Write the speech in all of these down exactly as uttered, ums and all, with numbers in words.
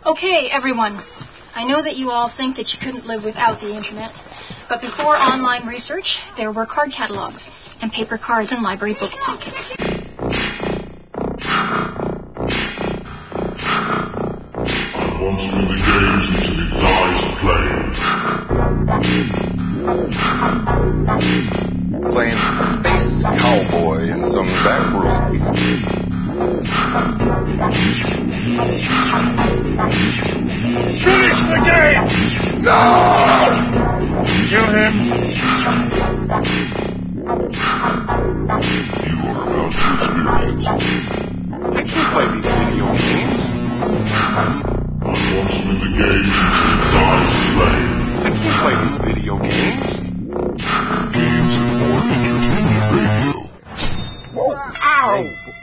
Okay, everyone. I know that you all think that you couldn't live without the internet, but before online research, there were card catalogs and paper cards and library book pockets. I want to win the games until he dies playing. Playing space cowboy in some back room. Finish the game! No! Kill him! You are about to experience. I can't play these video games. I want to win the games until he dies playing. I can't play these video games. Games and more entertainment radio. Whoa! Ow!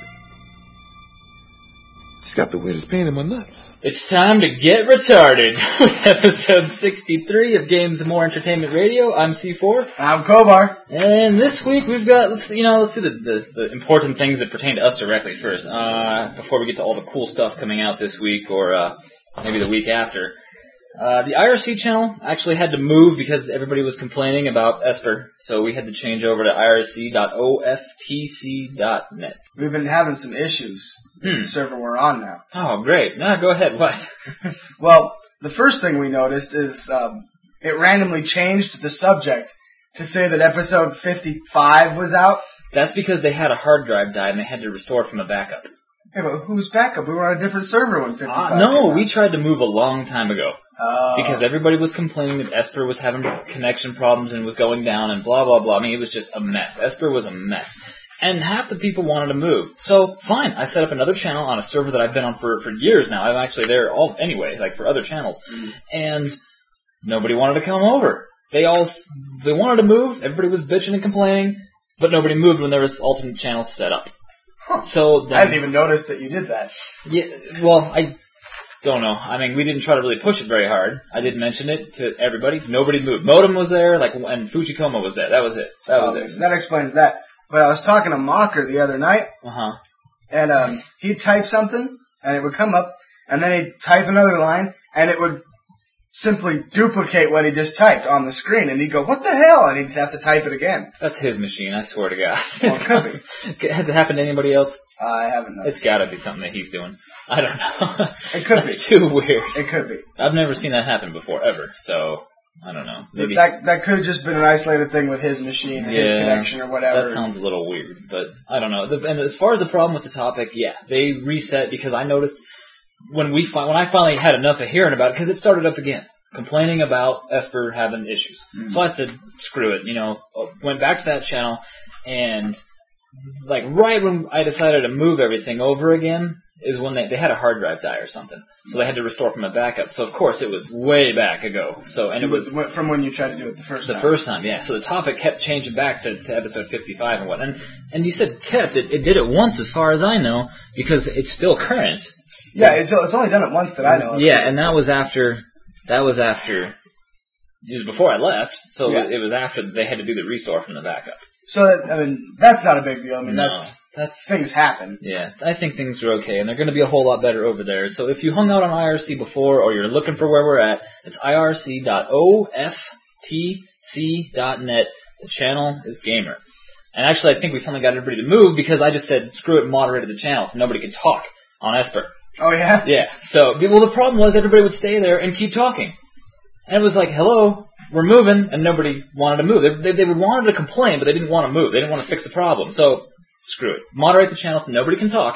Just got the weirdest pain in my nuts. It's time to get retarded with episode sixty-three of Games and More Entertainment Radio. I'm C four. I'm Kovar. And this week we've got, let's you know, let's do the, the, the important things that pertain to us directly first, uh, before we get to all the cool stuff coming out this week or uh, maybe the week after. Uh, the I R C channel actually had to move because everybody was complaining about Esper, so we had to change over to I R C dot O F T C dot net. We've been having some issues with Hmm. the server we're on now. Oh, great. Now go ahead. What? Well, the first thing we noticed is um, it randomly changed the subject to say that episode fifty-five was out. That's because they had a hard drive die and they had to restore it from a backup. Hey, but who's backup? We were on a different server when fifty-five Uh, no, came we out. tried to move a long time ago. Oh. Because everybody was complaining that Esper was having connection problems and was going down and blah, blah, blah. I mean, it was just a mess. Esper was a mess. And half the people wanted to move. So, fine. I set up another channel on a server that I've been on for, for years now. I'm actually there all anyway, like for other channels. Mm. And nobody wanted to come over. They all, they wanted to move. Everybody was bitching and complaining. But nobody moved when there was alternate channels set up. Huh. So then, I didn't even notice that you did that. Yeah, well, I don't know. I mean, we didn't try to really push it very hard. I did mention it to everybody. Nobody moved. Modem was there, like, and Fujikoma was there. That was it. That was Oh, it. so that explains that. But I was talking to Mocker the other night, Uh huh. and um, he'd type something, and it would come up, and then he'd type another line, and it would simply duplicate what he just typed on the screen, and he'd go, what the hell? And he'd have to type it again. That's his machine. I swear to God. Well, it could be. Has it happened to anybody else? I haven't noticed. It's got to be something that he's doing. I don't know. It could That's be. too weird. It could be. I've never seen that happen before ever. So I don't know. Maybe That that could have just been an isolated thing with his machine or his Yeah, connection or whatever. that sounds a little weird, but I don't know. The, and as far as the problem with the topic, yeah, they reset because I noticed when we fi- when I finally had enough of hearing about it because it started up again. Complaining about Esper having issues. Mm. So I said, screw it, you know, went back to that channel, and, like, right when I decided to move everything over again is when they, they had a hard drive die or something. So they had to restore from a backup. So, of course, it was way back ago. So, and it was from when you tried to do it the first the time. first time, yeah. So the topic kept changing back to, to episode fifty-five and what. And, and you said kept. It, it did it once as far as I know because it's still current. Yeah, it's, it's only done it once that I know of. Yeah, and that was after... That was after, it was before I left, so Yeah. it was after they had to do the restore from the backup. So, I mean, that's not a big deal. I mean, No, that's, that's, things happen. yeah, I think things are okay, and they're going to be a whole lot better over there. So if you hung out on I R C before, or you're looking for where we're at, it's I R C dot O F T C dot net. The channel is Gamer. And actually, I think we finally got everybody to move because I just said, screw it, moderated the channel, so nobody could talk on Esper. Oh, yeah? Yeah, so, well, the problem was everybody would stay there and keep talking. And it was like, hello, we're moving, and nobody wanted to move. They, they, they wanted to complain, but they didn't want to move. They didn't want to fix the problem. So, screw it. Moderate the channel so nobody can talk,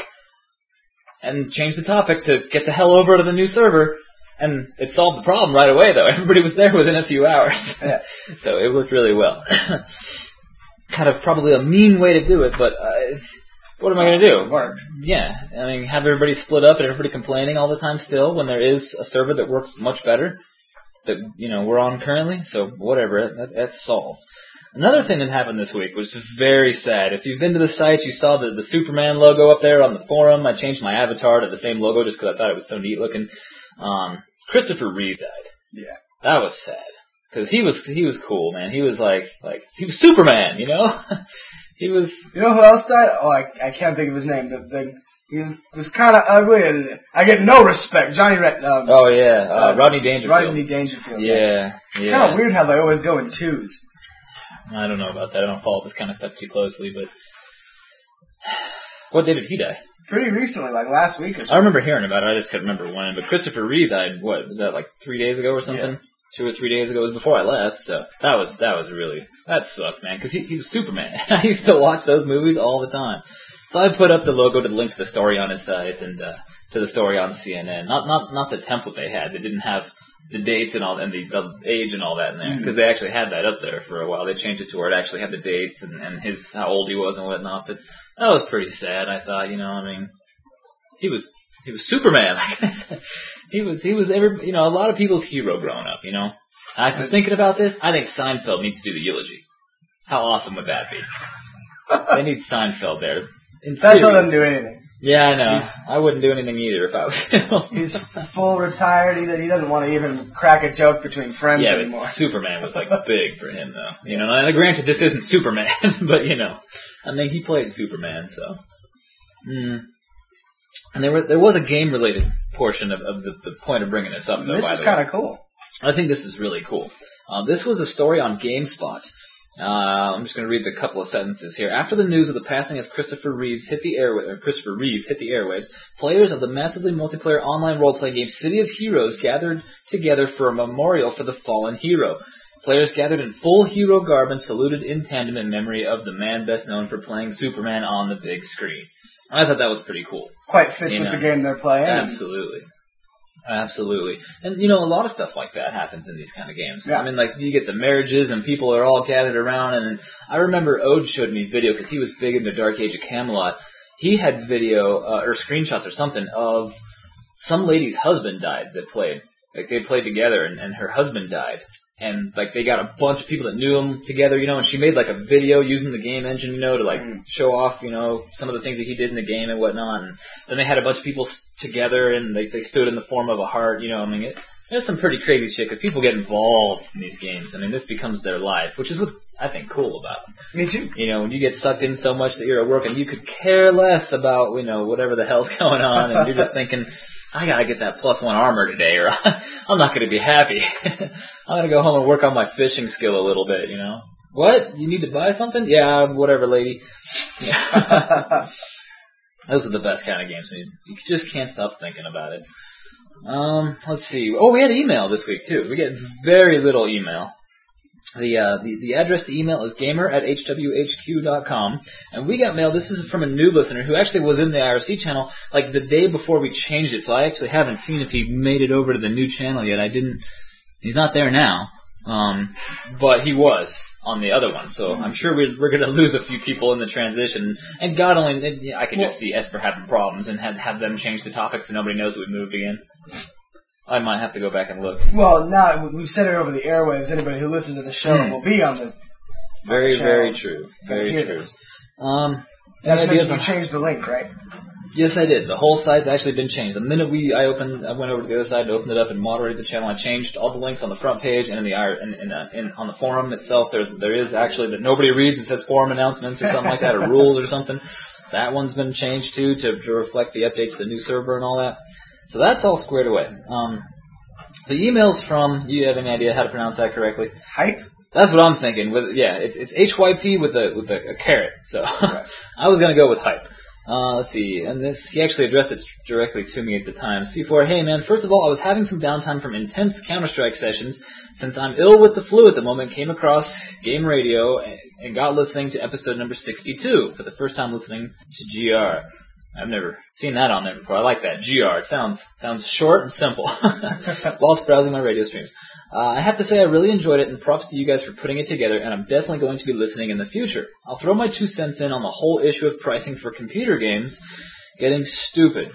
and change the topic to get the hell over to the new server. And it solved the problem right away, though. Everybody was there within a few hours. Yeah. So it worked really well. Kind of probably a mean way to do it, but... Uh, What am I going to do? It worked. Yeah, I mean, have everybody split up and everybody complaining all the time still when there is a server that works much better that, you know, we're on currently. So whatever, that, that's solved. Another thing that happened this week was very sad. If you've been to the site, you saw the, the Superman logo up there on the forum. I changed my avatar to the same logo just because I thought it was so neat looking. Um, Christopher Reeve died. Yeah. That was sad. Because he was, he was cool, man. He was like, like, he was Superman, you know? He was... You know who else died? Oh, I, I can't think of his name. The, the He was kind of ugly, and I get no respect. Johnny Red. Um, oh yeah, uh, uh, Rodney Dangerfield. Rodney Dangerfield. Yeah, It's yeah. kind of weird how they always go in twos. I don't know about that. I don't follow this kind of stuff too closely, but what day did he die? Pretty recently, like last week or something. I remember hearing about it. I just couldn't remember when. But Christopher Reeve died. What was that? Like three days ago or something? Yeah. Two or three days ago. It was before I left. So that was that was really that sucked, man. Because he, he was Superman. I used to watch those movies all the time. So I put up the logo to link to the story on his site and uh, to the story on C N N. Not not not the template they had. They didn't have the dates and all and the, the age and all that in there because mm-hmm. they actually had that up there for a while. They changed it to where it actually had the dates and, and his how old he was and whatnot. But that was pretty sad. I thought, you know, I mean, he was he was Superman. Like I said, he was he was every you know a lot of people's hero growing up. You know, I was thinking about this. I think Seinfeld needs to do the eulogy. How awesome would that be? They need Seinfeld there. That doesn't do anything. Yeah, I know. He's, I wouldn't do anything either if I was him. He's full retired. He, he doesn't want to even crack a joke between friends yeah, anymore. Yeah, but Superman was like big for him though. You know, and granted this isn't Superman, but you know, I mean he played Superman, so. Mm. And there were there was a game related portion of, of the, the point of bringing this up though. This by is the kind way. of cool. I think this is really cool. Uh, this was a story on GameSpot. Uh, I'm just going to read the couple of sentences here. After the news of the passing of Christopher Reeves hit the airwa- or Christopher Reeve hit the airwaves, players of the massively multiplayer online role-playing game City of Heroes gathered together for a memorial for the fallen hero. Players gathered in full hero garb and saluted in tandem in memory of the man best known for playing Superman on the big screen. I thought that was pretty cool. Quite fits you with know? the game they're playing. Absolutely. Absolutely. And, you know, a lot of stuff like that happens in these kind of games. Yeah. I mean, like, you get the marriages and people are all gathered around. And I remember Ode showed me video because he was big in the Dark Age of Camelot. He had video, uh, or screenshots or something, of some lady's husband died that played. Like, they played together and, and her husband died. And, like, they got a bunch of people that knew him together, you know, and she made, like, a video using the game engine, you know, to, like, mm. show off, you know, some of the things that he did in the game and whatnot. And then they had a bunch of people together, and they, they stood in the form of a heart, you know, I mean, it, there's some pretty crazy shit, because people get involved in these games. I mean, this becomes their life, which is what's, I think, cool about them. Me too. You know, when you get sucked in so much that you're at work, and you could care less about, you know, whatever the hell's going on, and you're just thinking, I gotta get that plus one armor today, or I'm not gonna be happy. I'm gonna go home and work on my fishing skill a little bit, you know. What? You need to buy something? Yeah, whatever, lady. Yeah. Those are the best kind of games. I mean, you just can't stop thinking about it. Um, let's see. Oh, we had email this week too. We get very little email. The, uh, the the address to email is gamer at h w h q dot com, and we got mail. This is from a new listener who actually was in the I R C channel like the day before we changed it, so I actually haven't seen if he made it over to the new channel yet. I didn't. He's not there now, um, but he was on the other one, so I'm sure we're, we're going to lose a few people in the transition. And God only, I can just see Esper having problems and have, have them change the topic so nobody knows we moved again. I might have to go back and look. Well, now we've said it over the airwaves. Anybody who listens to the show mm. will be on the very, on the very true, very true. Um, That's because you changed the link, right? Yes, I did. The whole site's actually been changed. The minute we I opened, I went over to the other side and opened it up and moderated the channel. I changed all the links on the front page and in the in, in, uh, in on the forum itself. There's there is actually that nobody reads. It says forum announcements or something like that, or rules or something. That one's been changed too to, to reflect the updates to the new server and all that. So that's all squared away. Um, the email's from. Do you have any idea how to pronounce that correctly? Hype. That's what I'm thinking. With yeah, it's it's H Y P with a with a, a caret. So right. I was gonna go with hype. Uh, let's see, and this, he actually addressed it directly to me at the time. C four, hey man, first of all, I was having some downtime from intense Counter-Strike sessions. Since I'm ill with the flu at the moment, came across Game Radio and, and got listening to episode number sixty-two for the first time listening to G R. I've never seen that on there before. I like that, G R. It sounds sounds short and simple. Whilst browsing my radio streams. Uh, I have to say I really enjoyed it, and props to you guys for putting it together, and I'm definitely going to be listening in the future. I'll throw my two cents in on the whole issue of pricing for computer games getting stupid.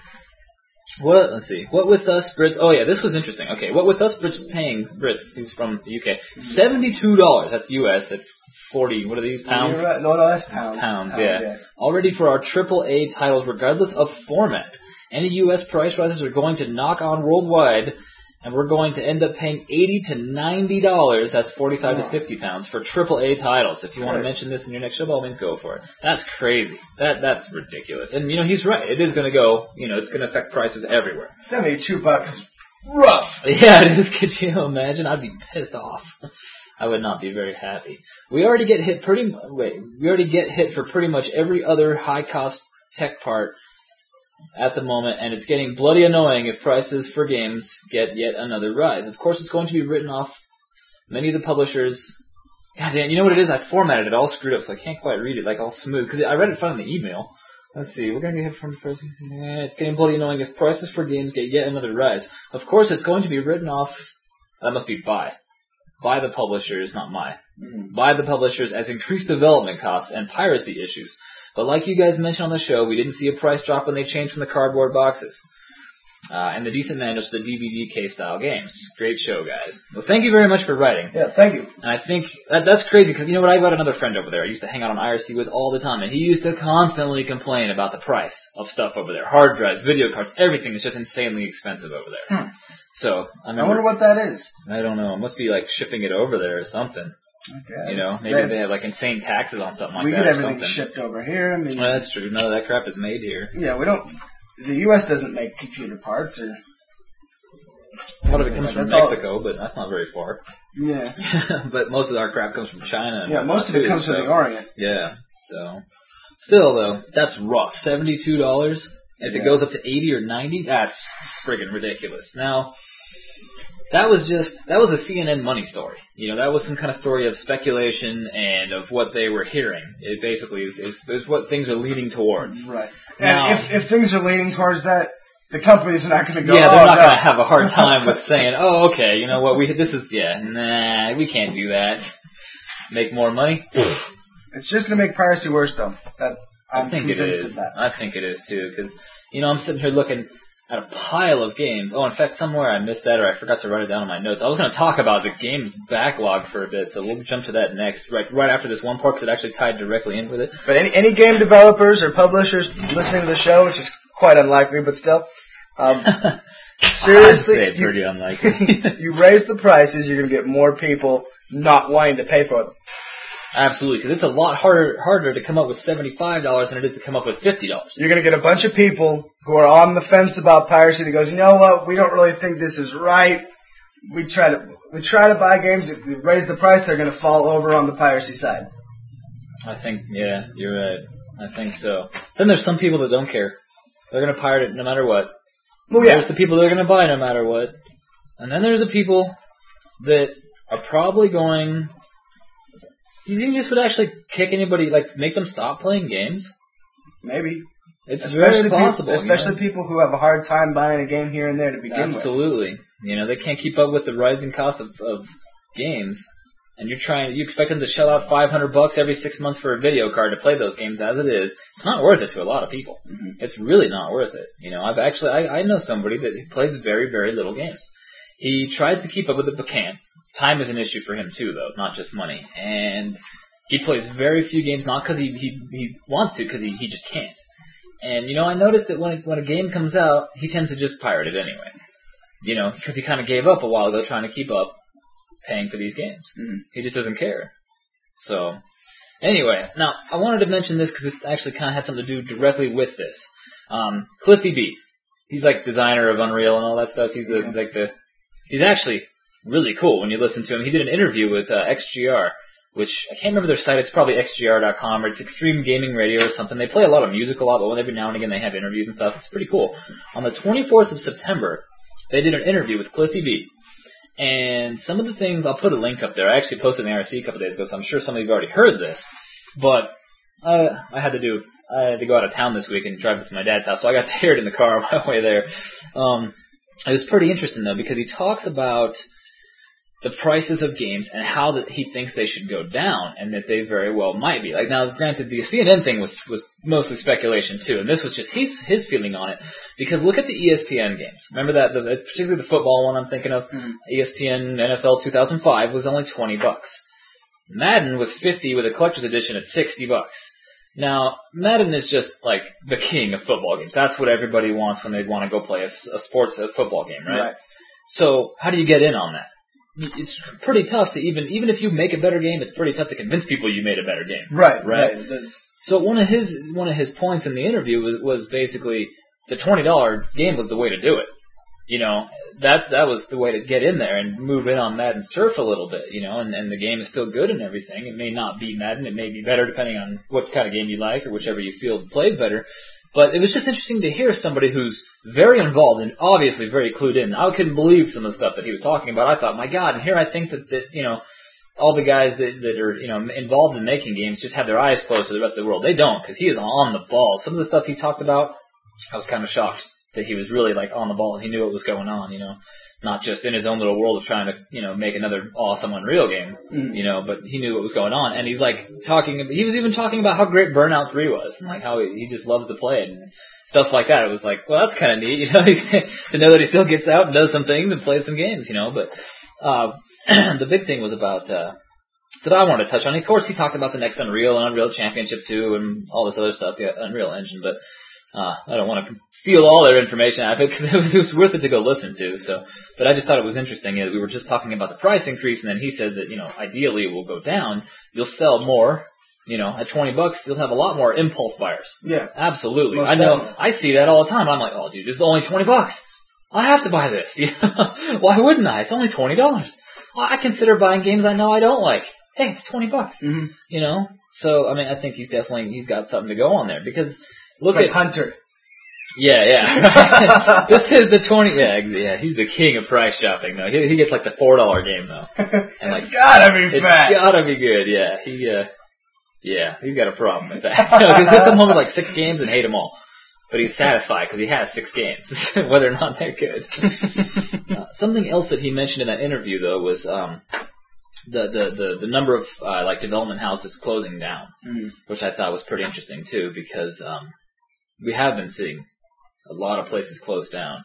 What, let's see, what with us Brits, oh yeah, this was interesting. Okay, what with us Brits paying, Brits, who's from the U K, seventy-two dollars, that's U S, that's forty, what are these, pounds? Right. No, no, that's pounds. Pounds, pounds yeah. yeah. Already for our triple A titles, regardless of format. Any U S price rises are going to knock on worldwide, and we're going to end up paying eighty to ninety dollars. That's forty-five Oh. to fifty pounds for triple A titles. If you want to Sure. mention this in your next show, by all means, go for it. That's crazy. That that's ridiculous. And you know he's right. It is going to go. You know it's going to affect prices everywhere. Seventy-two bucks is rough. Yeah, it is. Could you imagine? I'd be pissed off. I would not be very happy. We already get hit pretty. mu- Wait, we already get hit for pretty much every other high-cost tech part at the moment, and it's getting bloody annoying if prices for games get yet another rise. Of course, it's going to be written off. Many of the publishers. God damn, you know what it is? I formatted it all screwed up, so I can't quite read it like all smooth because I read it fine in the email. Let's see, we're going to get hit from prices. Eh, It's getting bloody annoying if prices for games get yet another rise. Of course, it's going to be written off. That must be by. By the publishers, not my. Mhm. By the publishers as increased development costs and piracy issues. But like you guys mentioned on the show, we didn't see a price drop when they changed from the cardboard boxes. Uh, and the decent manuals for the D V D K-style games. Great show, guys. Well, thank you very much for writing. Yeah, thank you. And I think that, that's crazy because you know what? I got another friend over there I used to hang out on I R C with all the time, and he used to constantly complain about the price of stuff over there. Hard drives, video cards, everything is just insanely expensive over there. Hmm. So I, I remember, wonder what that is. I don't know. It must be like shipping it over there or something. Okay. You know, maybe they have like insane taxes on something like we that get or everything something. shipped over here. I mean, Well, that's true. None of that crap is made here. yeah, we don't. The U S doesn't make computer parts, or A lot of it comes from That's all- Mexico, but that's not very far. yeah, But most of our crap comes from China. And yeah. Most of it too, comes so. from the Orient. Yeah, so still though, that's rough. Seventy-two dollars. If Yeah. it goes up to eighty or ninety, that's friggin' ridiculous. Now, that was just that was a C N N money story. You know, that was some kind of story of speculation and of what they were hearing. It basically is is, is what things are leaning towards. Right. Now- And if if things are leaning towards that, the companies are not going to go. Yeah, oh, they're not no. gonna have a hard time with saying, "Oh, okay, you know what? We this is yeah, nah, we can't do that. Make more money." It's just going to make piracy worse, though. That I'm I think it convinced is. of that. I think it is too, because you know I'm sitting here looking at a pile of games. Oh, in fact, somewhere I missed that, or I forgot to write it down in my notes. I was going to talk about the games backlog for a bit, so we'll jump to that next, right right after this one part, because it actually tied directly in with it. But any any game developers or publishers listening to the show, which is quite unlikely, but still, um, seriously, I'd say you- pretty unlikely. you raise the prices, you're going to get more people not wanting to pay for them. Absolutely, because it's a lot harder harder to come up with seventy-five dollars than it is to come up with fifty dollars. You're going to get a bunch of people who are on the fence about piracy that goes, you know what, we don't really think this is right. We try to we try to buy games. If we raise the price, they're going to fall over on the piracy side. I think, yeah, you're right. I think so. Then there's some people that don't care. They're going to pirate it no matter what. Well, yeah. There's the people that are going to buy no matter what. And then there's the people that are probably going... Do you think this would actually kick anybody, like, make them stop playing games? Maybe. It's Especially very possible. People, you know? especially people who have a hard time buying a game here and there to begin with. Absolutely. You know, they can't keep up with the rising cost of, of games. And you're trying, you expect them to shell out five hundred bucks every six months for a video card to play those games as it is. It's not worth it to a lot of people. Mhm. It's really not worth it. You know, I've actually, I, I know somebody that plays very, very little games. He tries to keep up with it, but can't. Time is an issue for him too, though, not just money. And he plays very few games, not because he, he, he wants to, because he, he just can't. And, you know, I noticed that when, it, when a game comes out, he tends to just pirate it anyway. You know, because he kind of gave up a while ago trying to keep up paying for these games. Mhm. He just doesn't care. So, anyway, now, I wanted to mention this because this actually kind of had something to do directly with this. Um, Cliffy B. He's like designer of Unreal and all that stuff. He's the, Yeah. like the, he's actually really cool when you listen to him. He did an interview with uh, X G R, which I can't remember their site. It's probably X G R dot com or it's Extreme Gaming Radio or something. They play a lot of music a lot, but every now and again they have interviews and stuff. It's pretty cool. On the twenty-fourth of September, they did an interview with Cliffy B. And some of the things, I'll put a link up there. I actually posted an I R C a couple days ago, so I'm sure some of you have already heard this. But uh, I had to do, I had to go out of town this week and drive up to my dad's house, so I got to hear it in the car on my way there. Um, it was pretty interesting though, because he talks about the prices of games and how that he thinks they should go down, and that they very well might be. Like now, granted, the C N N thing was was mostly speculation too, and this was just his his feeling on it. Because look at the E S P N games. Remember that, the, particularly the football one I'm thinking of. Mhm. E S P N N F L two thousand five was only twenty bucks. Madden was fifty with a collector's edition at sixty bucks. Now, Madden is just like the king of football games. That's what everybody wants when they want to go play a, a sports a football game, right? Right. So how do you get in on that? It's pretty tough to even, even if you make a better game, it's pretty tough to convince people you made a better game. Right, Right? right. The- So one of his, one of his points in the interview was, was basically the twenty dollar game was the way to do it. You know, that's, that was the way to get in there and move in on Madden's turf a little bit, you know, and, and the game is still good and everything. It may not be Madden, it may be better depending on what kind of game you like or whichever you feel plays better. But it was just interesting to hear somebody who's very involved and obviously very clued in. I couldn't believe some of the stuff that he was talking about. I thought, my God, and here I think that, that you know, all the guys that, that are, you know, involved in making games just have their eyes closed to the rest of the world. They don't, because he is on the ball. Some of the stuff he talked about, I was kind of shocked that he was really, like, on the ball and he knew what was going on, you know. Not just in his own little world of trying to, you know, make another awesome Unreal game, mm-hmm. you know, but he knew what was going on. And he's, like, talking, he was even talking about how great Burnout three was and, like, how he, he just loves to play it and stuff like that. It was like, well, that's kind of neat, you know, he's, to know that he still gets out and does some things and plays some games, you know. But uh, the big thing was about, uh, that I wanted to touch on. Of course, he talked about the next Unreal and Unreal Championship two and all this other stuff, the Unreal Engine, but Uh, I don't want to steal all their information out of it because it was, it was worth it to go listen to. So, but I just thought it was interesting. We were just talking about the price increase, and then he says that, you know, ideally it will go down. You'll sell more. You know, at twenty bucks, you'll have a lot more impulse buyers. Yeah, absolutely. Most I know. definitely. I see that all the time. I'm like, oh, dude, this is only twenty bucks. I have to buy this. You know? Why wouldn't I? It's only twenty dollars. Well, I consider buying games I know I don't like. Hey, it's twenty bucks. Mm-hmm. You know. So, I mean, I think he's definitely he's got something to go on there because look it's like at Hunter. Yeah, yeah. This is the twenty. Yeah, yeah. He's the king of price shopping, though. He, he gets like the four dollar game, though. And like, it's gotta be it's fat. It's gotta be good. Yeah, he. Uh, yeah, he's got a problem with that. Because he'll come home with like six games and hate them all, but he's satisfied because he has six games, whether or not they're good. uh, something else that he mentioned in that interview, though, was um, the the the, the number of uh, like development houses closing down, mm. which I thought was pretty interesting too, because um, we have been seeing a lot of places closed down.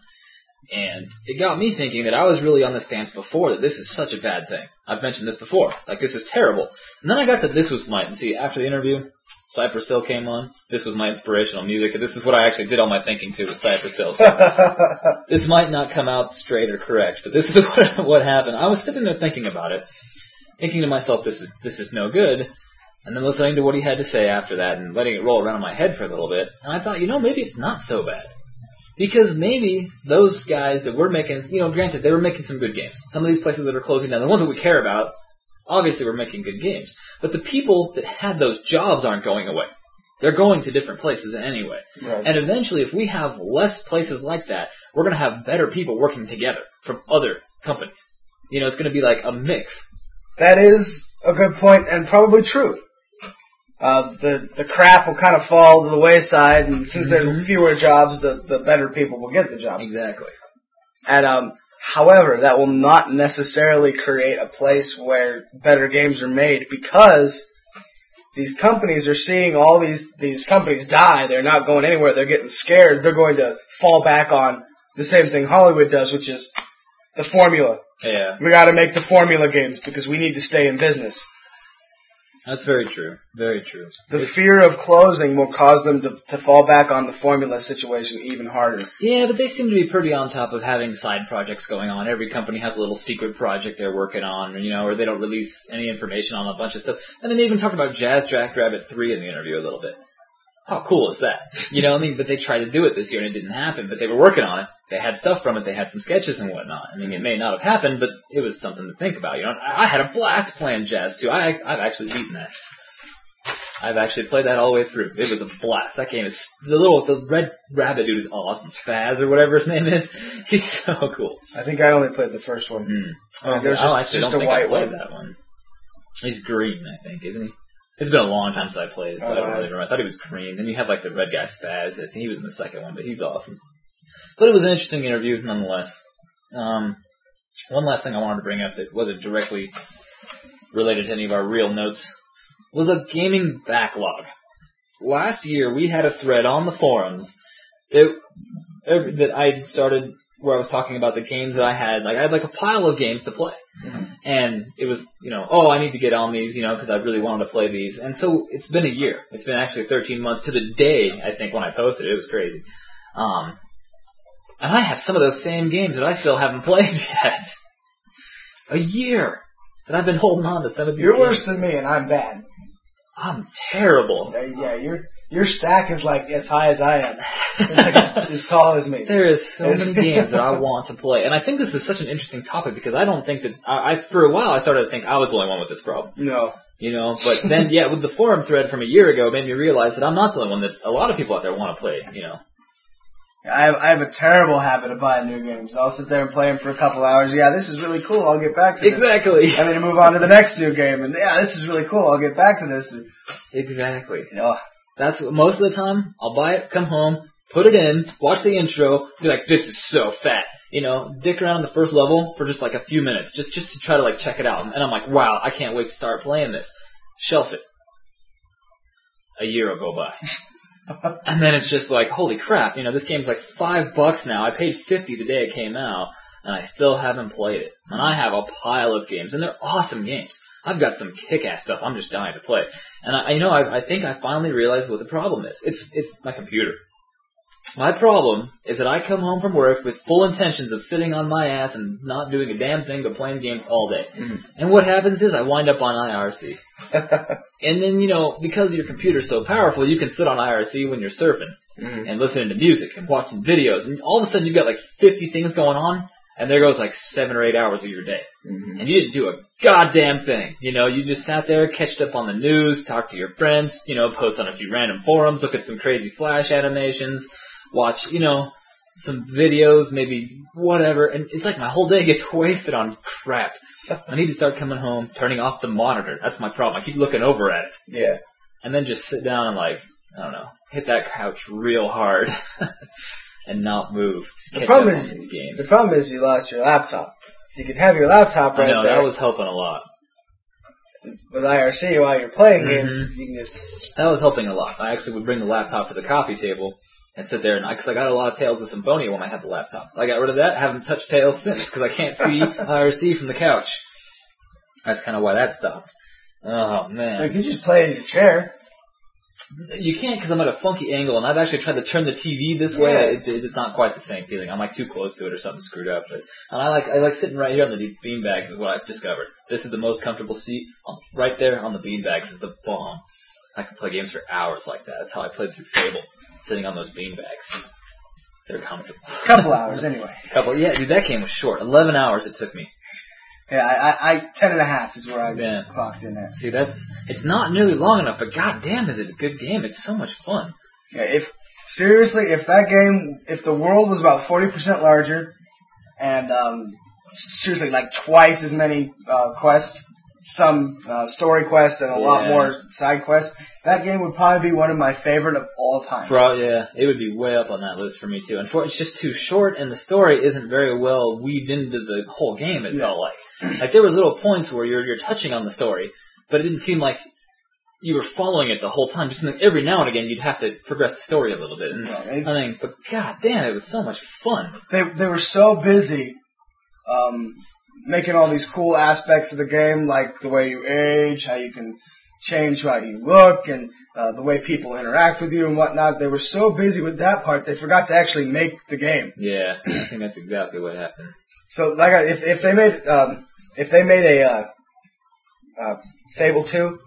And it got me thinking that I was really on the stance before that this is such a bad thing. I've mentioned this before. Like, this is terrible. And then I got to This Was My... See, after the interview, Cypress Hill came on. This was my inspirational music. And this is what I actually did all my thinking to with Cypress Hill. So this might not come out straight or correct, but this is what, what happened. I was sitting there thinking about it, thinking to myself, this is this is no good. And then listening to what he had to say after that and letting it roll around in my head for a little bit. And I thought, you know, maybe it's not so bad. Because maybe those guys that were making, you know, granted, they were making some good games. Some of these places that are closing down, the ones that we care about, obviously were making good games. But the people that had those jobs aren't going away. They're going to different places anyway. Right. And eventually, if we have less places like that, we're going to have better people working together from other companies. You know, it's going to be like a mix. That is a good point and probably true. Uh, the the crap will kind of fall to the wayside, and since mm-hmm. there's fewer jobs, the, the better people will get the job. Exactly. And um, however, that will not necessarily create a place where better games are made because these companies are seeing all these these companies die. They're not going anywhere. They're getting scared. They're going to fall back on the same thing Hollywood does, which is the formula. Yeah. We got to make the formula games because we need to stay in business. That's very true. Very true. The it's, fear of closing will cause them to, to fall back on the formula situation even harder. Yeah, but they seem to be pretty on top of having side projects going on. Every company has a little secret project they're working on, you know, or they don't release any information on a bunch of stuff. And then they even talked about Jazz Jackrabbit three in the interview a little bit. How cool is that? You know, I mean, but they tried to do it this year and it didn't happen, but they were working on it. They had stuff from it. They had some sketches and whatnot. I mean, it may not have happened, but it was something to think about. You know, I, I had a blast playing Jazz two. I, I've actually beaten that. I've actually played that all the way through. It was a blast. That game is the little the red rabbit dude is awesome. Spaz or whatever his name is. He's so cool. I think I only played the first one. Mm. Oh, there's I just, actually just don't a think I white played one. that one. He's green, I think, isn't he? It's been a long time since I played it, so oh, I don't right. really remember. I thought he was green. Then you have like the red guy Spaz. I think he was in the second one, but he's awesome. But it was an interesting interview nonetheless. Um, one last thing I wanted to bring up that wasn't directly related to any of our real notes was a gaming backlog. Last year we had a thread on the forums that that I started where I was talking about the games that I had. Like I had like a pile of games to play. Mm-hmm. And it was, you know, oh, I need to get on these, you know, because I really wanted to play these. And so it's been a year. It's been actually thirteen months to the day, I think, when I posted it. It was crazy. Um, And I have some of those same games that I still haven't played yet. A year that I've been holding on to some of these You're games. worse than me, and I'm bad. I'm terrible. Uh, yeah, your your stack is like as high as I am. It's like as, as tall as me. There is so many games that I want to play, and I think this is such an interesting topic because I don't think that I, I for a while I started to think I was the only one with this problem. No. You know, but then yeah, with the forum thread from a year ago, it made me realize that I'm not the only one. That a lot of people out there want to play. You know. I have, I have a terrible habit of buying new games. I'll sit there and play them for a couple hours. Yeah, this is really cool. I'll get back to this. Exactly. And then move on to the next new game. And yeah, this is really cool. I'll get back to this. And, Exactly. you know, That's what, most of the time. I'll buy it, come home, put it in, watch the intro, be like, "This is so fat." You know, dick around the first level for just like a few minutes, just just to try to like check it out. And I'm like, "Wow, I can't wait to start playing this." Shelf it. A year will go by. And then it's just like, holy crap, you know, this game's like five bucks now. I paid fifty the day it came out, and I still haven't played it. And I have a pile of games, and they're awesome games. I've got some kick-ass stuff I'm just dying to play. And I, you know, I, I think I finally realized what the problem is. It's, it's my computer. My problem is that I come home from work with full intentions of sitting on my ass and not doing a damn thing but playing games all day. Mm. And what happens is I wind up on I R C. And then, you know, because your computer's so powerful, you can sit on I R C when you're surfing Mm. and listening to music and watching videos. And all of a sudden you've got like fifty things going on, and there goes like seven or eight hours of your day. Mhm. And you didn't do a goddamn thing. You know, you just sat there, catched up on the news, talked to your friends, you know, post on a few random forums, look at some crazy Flash animations, watch, you know, some videos, maybe whatever. And it's like my whole day gets wasted on crap. I need to start coming home, turning off the monitor. That's my problem. I keep looking over at it. Yeah. And then just sit down and like, I don't know, hit that couch real hard and not move. To The catch problem up is, on these games. the problem is you lost your laptop. So you could have your laptop right I know, there that was helping a lot. with I R C while you're playing Mhm. games. You can just That was helping a lot. I actually would bring the laptop to the coffee table and sit there, and because I, I got a lot of Tales of Symphonia when I had the laptop. I got rid of that, haven't touched Tales since, because I can't see I R C from the couch. That's kind of why that stopped. Oh, you man. can just play in your chair. You can't because I'm at a funky angle, and I've actually tried to turn the T V this way. Yeah. It, it's not quite the same feeling. I'm like too close to it or something screwed up. But and I like I like sitting right here on the beanbags is what I've discovered. This is the most comfortable seat. Um, right there on the beanbags is the bomb. I can play games for hours like that. That's how I played through Fable, sitting on those beanbags. They're comfortable. A couple hours anyway. Couple, yeah, dude, that game was short. Eleven hours it took me. Yeah, I, I, I ten and a half is where I Yeah. clocked in at. See, that's it's not nearly long enough, but goddamn, is it a good game? It's so much fun. Yeah, if seriously, if that game, if the world was about forty percent larger, and um, seriously, like twice as many uh, quests, some uh, story quests, and a lot Yeah. more side quests, that game would probably be one of my favorite of all time. For all, yeah, it would be way up on that list for me too. Unfortunately, it's just too short, and the story isn't very well weaved into the whole game. It Yeah. felt like, like there was little points where you're you're touching on the story, but it didn't seem like you were following it the whole time. Just like every now and again, you'd have to progress the story a little bit. And Yeah, I it's- mean, but god damn, it was so much fun. They they were so busy um, making all these cool aspects of the game, like the way you age, how you can change how you look, and uh, the way people interact with you and whatnot. They were so busy with that part, they forgot to actually make the game. Yeah, I think that's exactly what happened. So, like, I- if if they made um, if they made a uh, uh, Fable two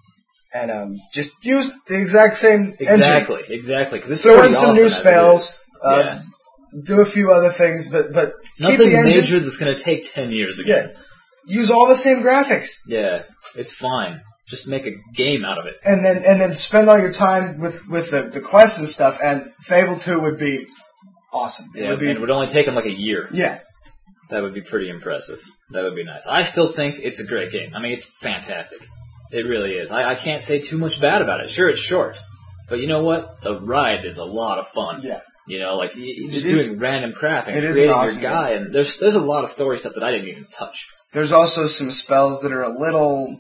and um, just use the exact same engine, Exactly, exactly. Because it's throw in pretty some awesome new as it spells, is. uh, Yeah. do a few other things, but but keep Nothing the engine. major that's going to take ten years again. Yeah, use all the same graphics. Yeah, it's fine. Just make a game out of it. And then and then spend all your time with, with the, the quests and stuff, and Fable two would be awesome. It Yeah, would be, and it would only take them like a year. yeah. That would be pretty impressive. That would be nice. I still think it's a great game. I mean, it's fantastic. It really is. I, I can't say too much bad about it. Sure, it's short. But you know what? The ride is a lot of fun. Yeah. You know, like, you- you're just It is- doing random crap and it is an creating awesome your guy. And there's there's a lot of story stuff that I didn't even touch. There's also some spells that are a little,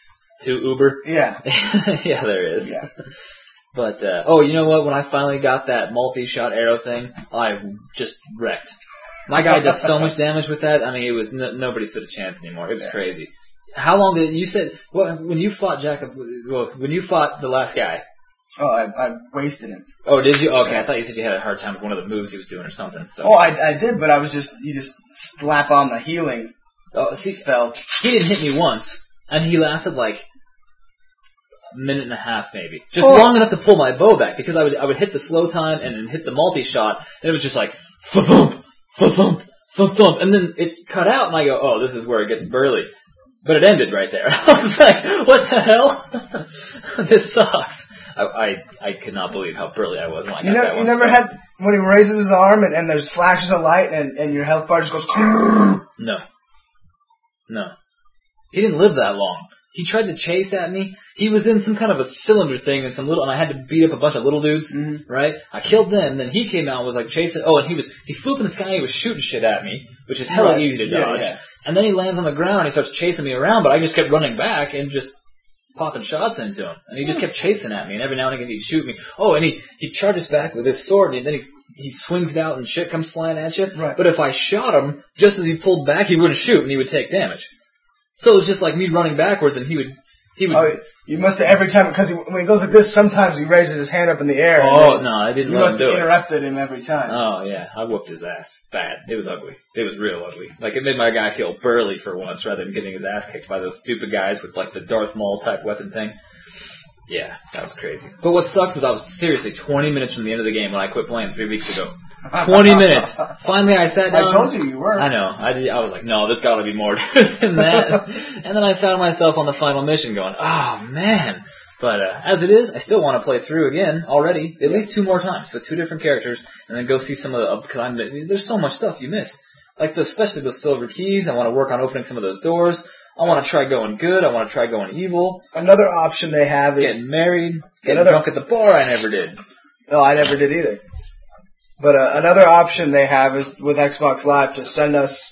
To Uber? yeah. Yeah, there is. Yeah. But, uh, oh, you know what? When I finally got that multi-shot arrow thing, I just wrecked. My guy does so much damage with that. I mean, it was n- nobody stood a chance anymore. It was Yeah. crazy. How long did you said well, when you fought Jacob? Well, when you fought the last guy, Oh, I, I wasted him. Oh, did you? Okay, I thought you said you had a hard time with one of the moves he was doing or something. So. Oh, I, I did, but I was just, you just slap on the healing Oh, see, spell. he didn't hit me once, and he lasted like a minute and a half maybe. Just Oh. long enough to pull my bow back, because I would I would hit the slow time and then hit the multi-shot, and it was just like, thump, thump, thump, thump, and then it cut out, and I go, oh, this is where it gets burly. But it ended right there. I was like, what the hell? This sucks. I, I I could not believe how burly I was when I got You, know, that you one never step. had, when he raises his arm and, and there's flashes of light and, and your health bar just goes, No. No. He didn't live that long. He tried to chase at me. He was in some kind of a cylinder thing and some little, and I had to beat up a bunch of little dudes, Mhm. right? I killed them, and then he came out and was like chasing, oh, and he was, he flew up in the sky and he was shooting shit at me, which is hella Right. easy to Yeah, dodge. yeah. And then he lands on the ground and he starts chasing me around, but I just kept running back and just popping shots into him. And he just kept chasing at me, and every now and again he'd shoot me. Oh, and he, he charges back with his sword, and then he, he swings it out and shit comes flying at you. Right. But if I shot him, just as he pulled back, he wouldn't shoot and he would take damage. So it was just like me running backwards, and he would, he would. Oh, you must have every time, because he, when he goes like this, sometimes he raises his hand up in the air. Oh, and no, I didn't You let must him have do it. interrupted him every time. Oh, yeah, I whooped his ass. Bad. It was ugly. It was real ugly. Like, it made my guy feel burly for once, rather than getting his ass kicked by those stupid guys with, like, the Darth Maul type weapon thing. Yeah, that was crazy. But what sucked was I was seriously twenty minutes from the end of the game when I quit playing three weeks ago. twenty minutes. Finally, I sat down. I told you you were. I know. I, did, I was like, no, there's got to be more to it than that. And then I found myself on the final mission going, oh, man. But uh, as it is, I still want to play through again already, at least two more times with two different characters, and then go see some of the, because I'm there's so much stuff you miss. Like, the, especially those silver keys. I want to work on opening some of those doors. I want to try going good. I want to try going evil. Another option they have is... Getting married. Getting Another- drunk at the bar. I never did. No, I never did either. But uh, another option they have is with Xbox Live to send us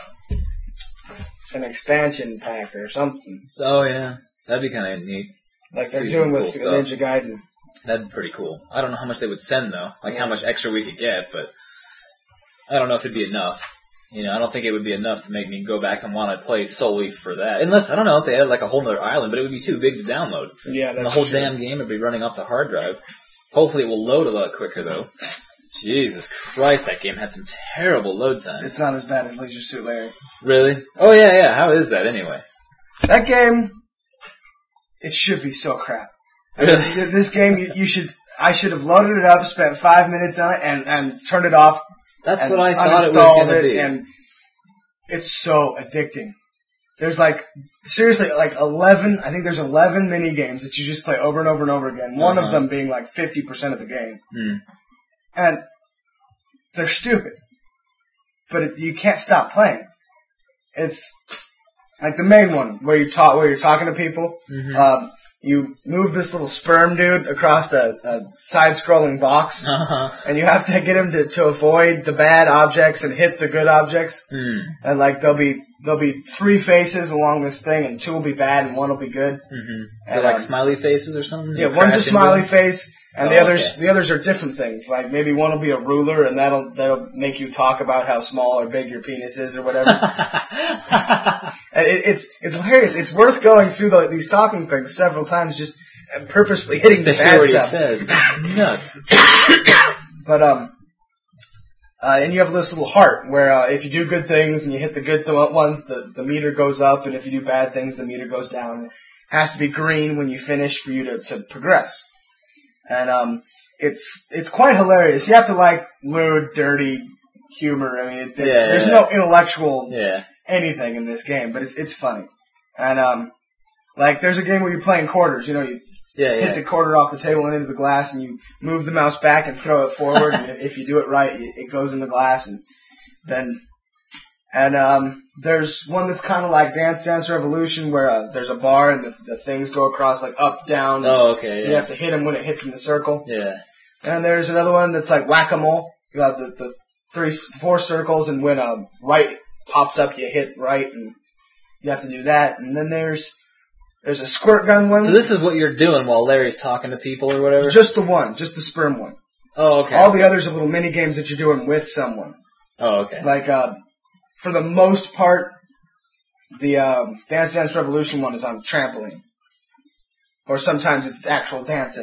an expansion pack or something. So, yeah. That'd be kind of neat. Like they're See doing some with cool stuff. Ninja Gaiden. That'd be pretty cool. I don't know how much they would send, though. Like, Yeah. how much extra we could get, but I don't know if it'd be enough. You know, I don't think it would be enough to make me go back and want to play solely for that. Unless, I don't know, if they had like a whole other island, but it would be too big to download. Yeah, And the that's whole true. damn game would be running off the hard drive. Hopefully it will load a lot quicker, though. Jesus Christ, that game had some terrible load times. It's not as bad as Leisure Suit Larry. Really? Oh, yeah, yeah. How is that, anyway? That game, it should be so crap. Really? This game, you, you should. I should have loaded it up, spent five minutes on it, and, and turned it off. That's and what I thought it was uninstalled going to it, be. and it's so addicting. There's like, seriously, like eleven, I think there's eleven mini games that you just play over and over and over again. One Uh-huh. of them being like fifty percent of the game. Hmm. And they're stupid. But it, you can't stop playing. It's like the main one where you talk, where you're talking to people. Mhm. Um, you move this little sperm dude across a, a side-scrolling box, Uh-huh. and you have to get him to, to avoid the bad objects and hit the good objects. Hmm. And like there'll be there'll be three faces along this thing, and two will be bad and one will be good. Mm-hmm. And, They're like um, smiley faces or something? Yeah, You one's a crash into smiley them? face, and Oh, the others okay. the others are different things. Like maybe one will be a ruler, and that'll that'll make you talk about how small or big your penis is or whatever. And it, it's it's hilarious. It's worth going through the, these talking things several times, just purposefully hitting Just the to hear bad what he stuff. says. It's nuts. But um, uh, and you have this little heart where uh, if you do good things and you hit the good th- ones, the the meter goes up, and if you do bad things, the meter goes down. It has to be green when you finish for you to, to progress. And um, it's it's quite hilarious. You have to like lewd, dirty humor. I mean, it, Yeah, there's yeah. no intellectual Yeah. anything in this game, but it's it's funny. And um, like there's a game where you're playing quarters. You know, you Yeah, hit yeah. the quarter off the table and into the glass, and you move the mouse back and throw it forward. And if you do it right, it it goes in the glass, and then and um, there's one that's kind of like Dance Dance Revolution, where uh, there's a bar and the, the things go across like up, down. Oh, okay, You yeah. have to hit them when it hits in the circle. Yeah. And there's another one that's like whack-a-mole. You have the, the three, four circles, and when uh, right pops up, you hit right, and you have to do that. And then there's there's a squirt gun one. So this is what you're doing while Larry's talking to people or whatever? Just the one, just the sperm one. Oh, okay. All the others are little mini games that you're doing with someone. Oh, okay. Like uh, for the most part, the um, Dance Dance Revolution one is on trampoline, or sometimes it's actual dancing.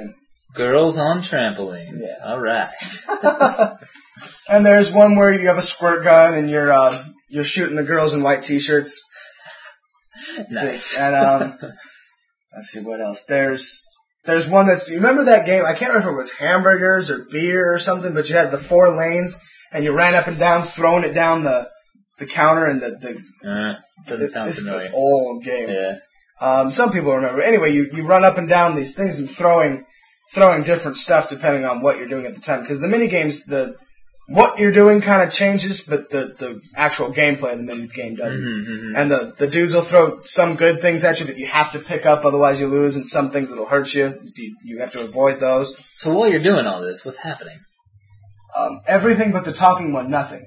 Girls on trampolines. Yeah. All right. And there's one where you have a squirt gun and you're uh, you're shooting the girls in white t-shirts. Nice. And um, let's see what else. There's there's one that's, you remember that game? I can't remember if it was hamburgers or beer or something, but you had the four lanes and you ran up and down, throwing it down the the counter, and the the Uh, doesn't it, sound it's familiar. an old game. Yeah. Um, some people remember. Anyway, you you run up and down these things and throwing throwing different stuff depending on what you're doing at the time. Because the mini games, the what you're doing kind of changes, but the, the actual gameplay of the mini game doesn't. Mm-hmm, mm-hmm. And the, the dudes will throw some good things at you that you have to pick up, otherwise you lose, and some things that'll hurt you. You, you have to avoid those. So while you're doing all this, what's happening? Um, everything but the talking one, nothing.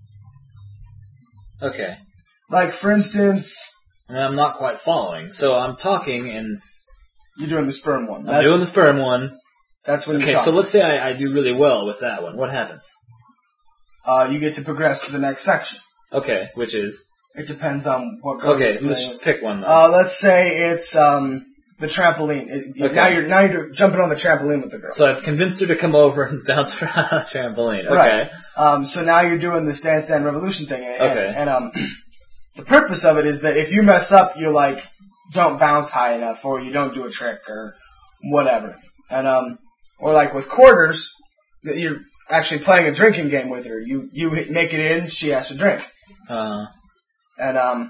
Okay. Like, for instance, I mean, I'm not quite following. So I'm talking and you're doing the sperm one. I'm That's, doing the sperm one. that's when Okay, you're so talking. let's say I, I do really well with that one. What happens? Uh, you get to progress to the next section. Okay, which is? It depends on what girl Okay, you're let's playing with. pick one then. Uh, let's say it's um the trampoline. It, Okay. Now you're now you're jumping on the trampoline with the girl. So I've convinced her to come over and bounce around on a trampoline. Okay. Right. Um, so now you're doing this Dance Dance Revolution thing, and, Okay. and, and um, the purpose of it is that if you mess up, you like don't bounce high enough, or you don't do a trick, or whatever, and um, or like with quarters, that you're actually playing a drinking game with her. You you hit, make it in, she has to drink, Uh, and um,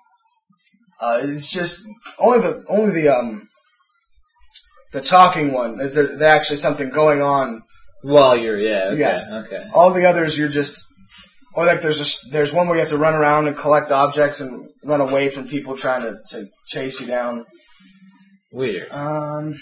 uh, it's just only the only the um. The talking one, is there, there actually something going on? while you're, yeah, okay, Yeah. okay. All the others, you're just, or like there's a, there's one where you have to run around and collect objects and run away from people trying to, to chase you down. Weird. Um,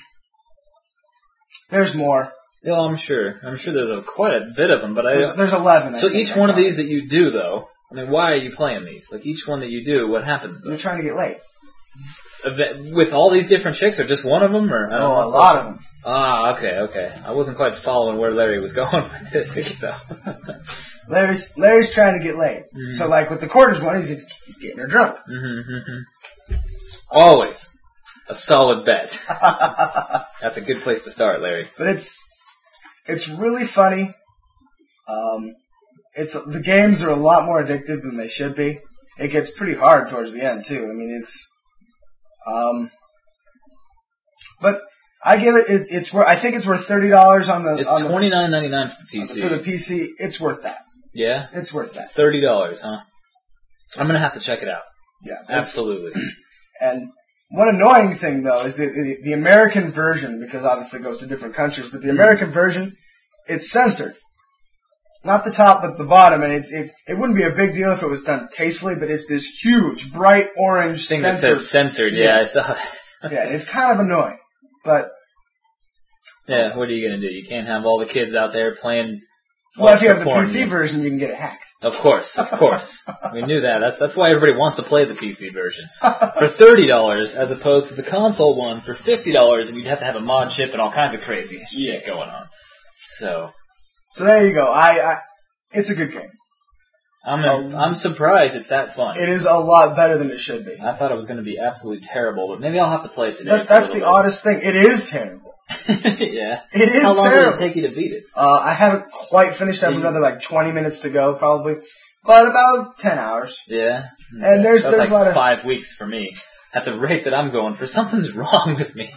there's more. Yeah, I'm sure. I'm sure there's a, quite a bit of them, but I. There's, there's eleven. I So think, each I one of counted. these that you do, though, I mean, why are you playing these? Like each one that you do, what happens though? You're trying to get laid. Eve- With all these different chicks, or just one of them, or I don't Oh, know. a lot of them. Ah, okay, okay. I wasn't quite following where Larry was going with this, so. Larry's Larry's trying to get laid. Mhm. So like with the quarters one, he's he's getting her drunk. Mm-hmm, mm-hmm. Always a solid bet. That's a good place to start, Larry. But it's it's really funny. Um, it's the games are a lot more addictive than they should be. It gets pretty hard towards the end too. I mean, it's um, but I give it. it it's worth. I think it's worth thirty dollars on the It's on twenty nine ninety nine for the P the, C. for the P C. It's worth that. Yeah, It's worth that. thirty dollars, huh? I'm gonna have to check it out. Yeah, it's- Absolutely. And one annoying thing though is the, the the American version, because obviously it goes to different countries, but the American version, it's censored. Not the top, but the bottom, and it's, it's it wouldn't be a big deal if it was done tastefully, but it's this huge, bright orange Thing that censored. says censored. Yeah, Yeah. I saw that. Yeah, it's kind of annoying, but Yeah, what are you gonna do? You can't have all the kids out there playing. well, if you have the porn, P C yeah. version, you can get it hacked. Of course, of course. We knew that. That's that's why everybody wants to play the P C version for thirty dollars, as opposed to the console one for fifty dollars, and you'd have to have a mod chip and all kinds of crazy shit going on. So So there you go. I, I it's a good game. I'm Um, I'm surprised it's that fun. It is a lot better than it should be. I thought it was going to be absolutely terrible, but maybe I'll have to play it today. That, that's the oddest thing. It is terrible. Yeah. It is How long terrible. did it take you to beat it? Uh, I haven't quite finished. I have Did you- another like twenty minutes to go, probably, but about ten hours. Yeah. And there's That's there's like a lot of five weeks for me. At the rate that I'm going for, something's wrong with me.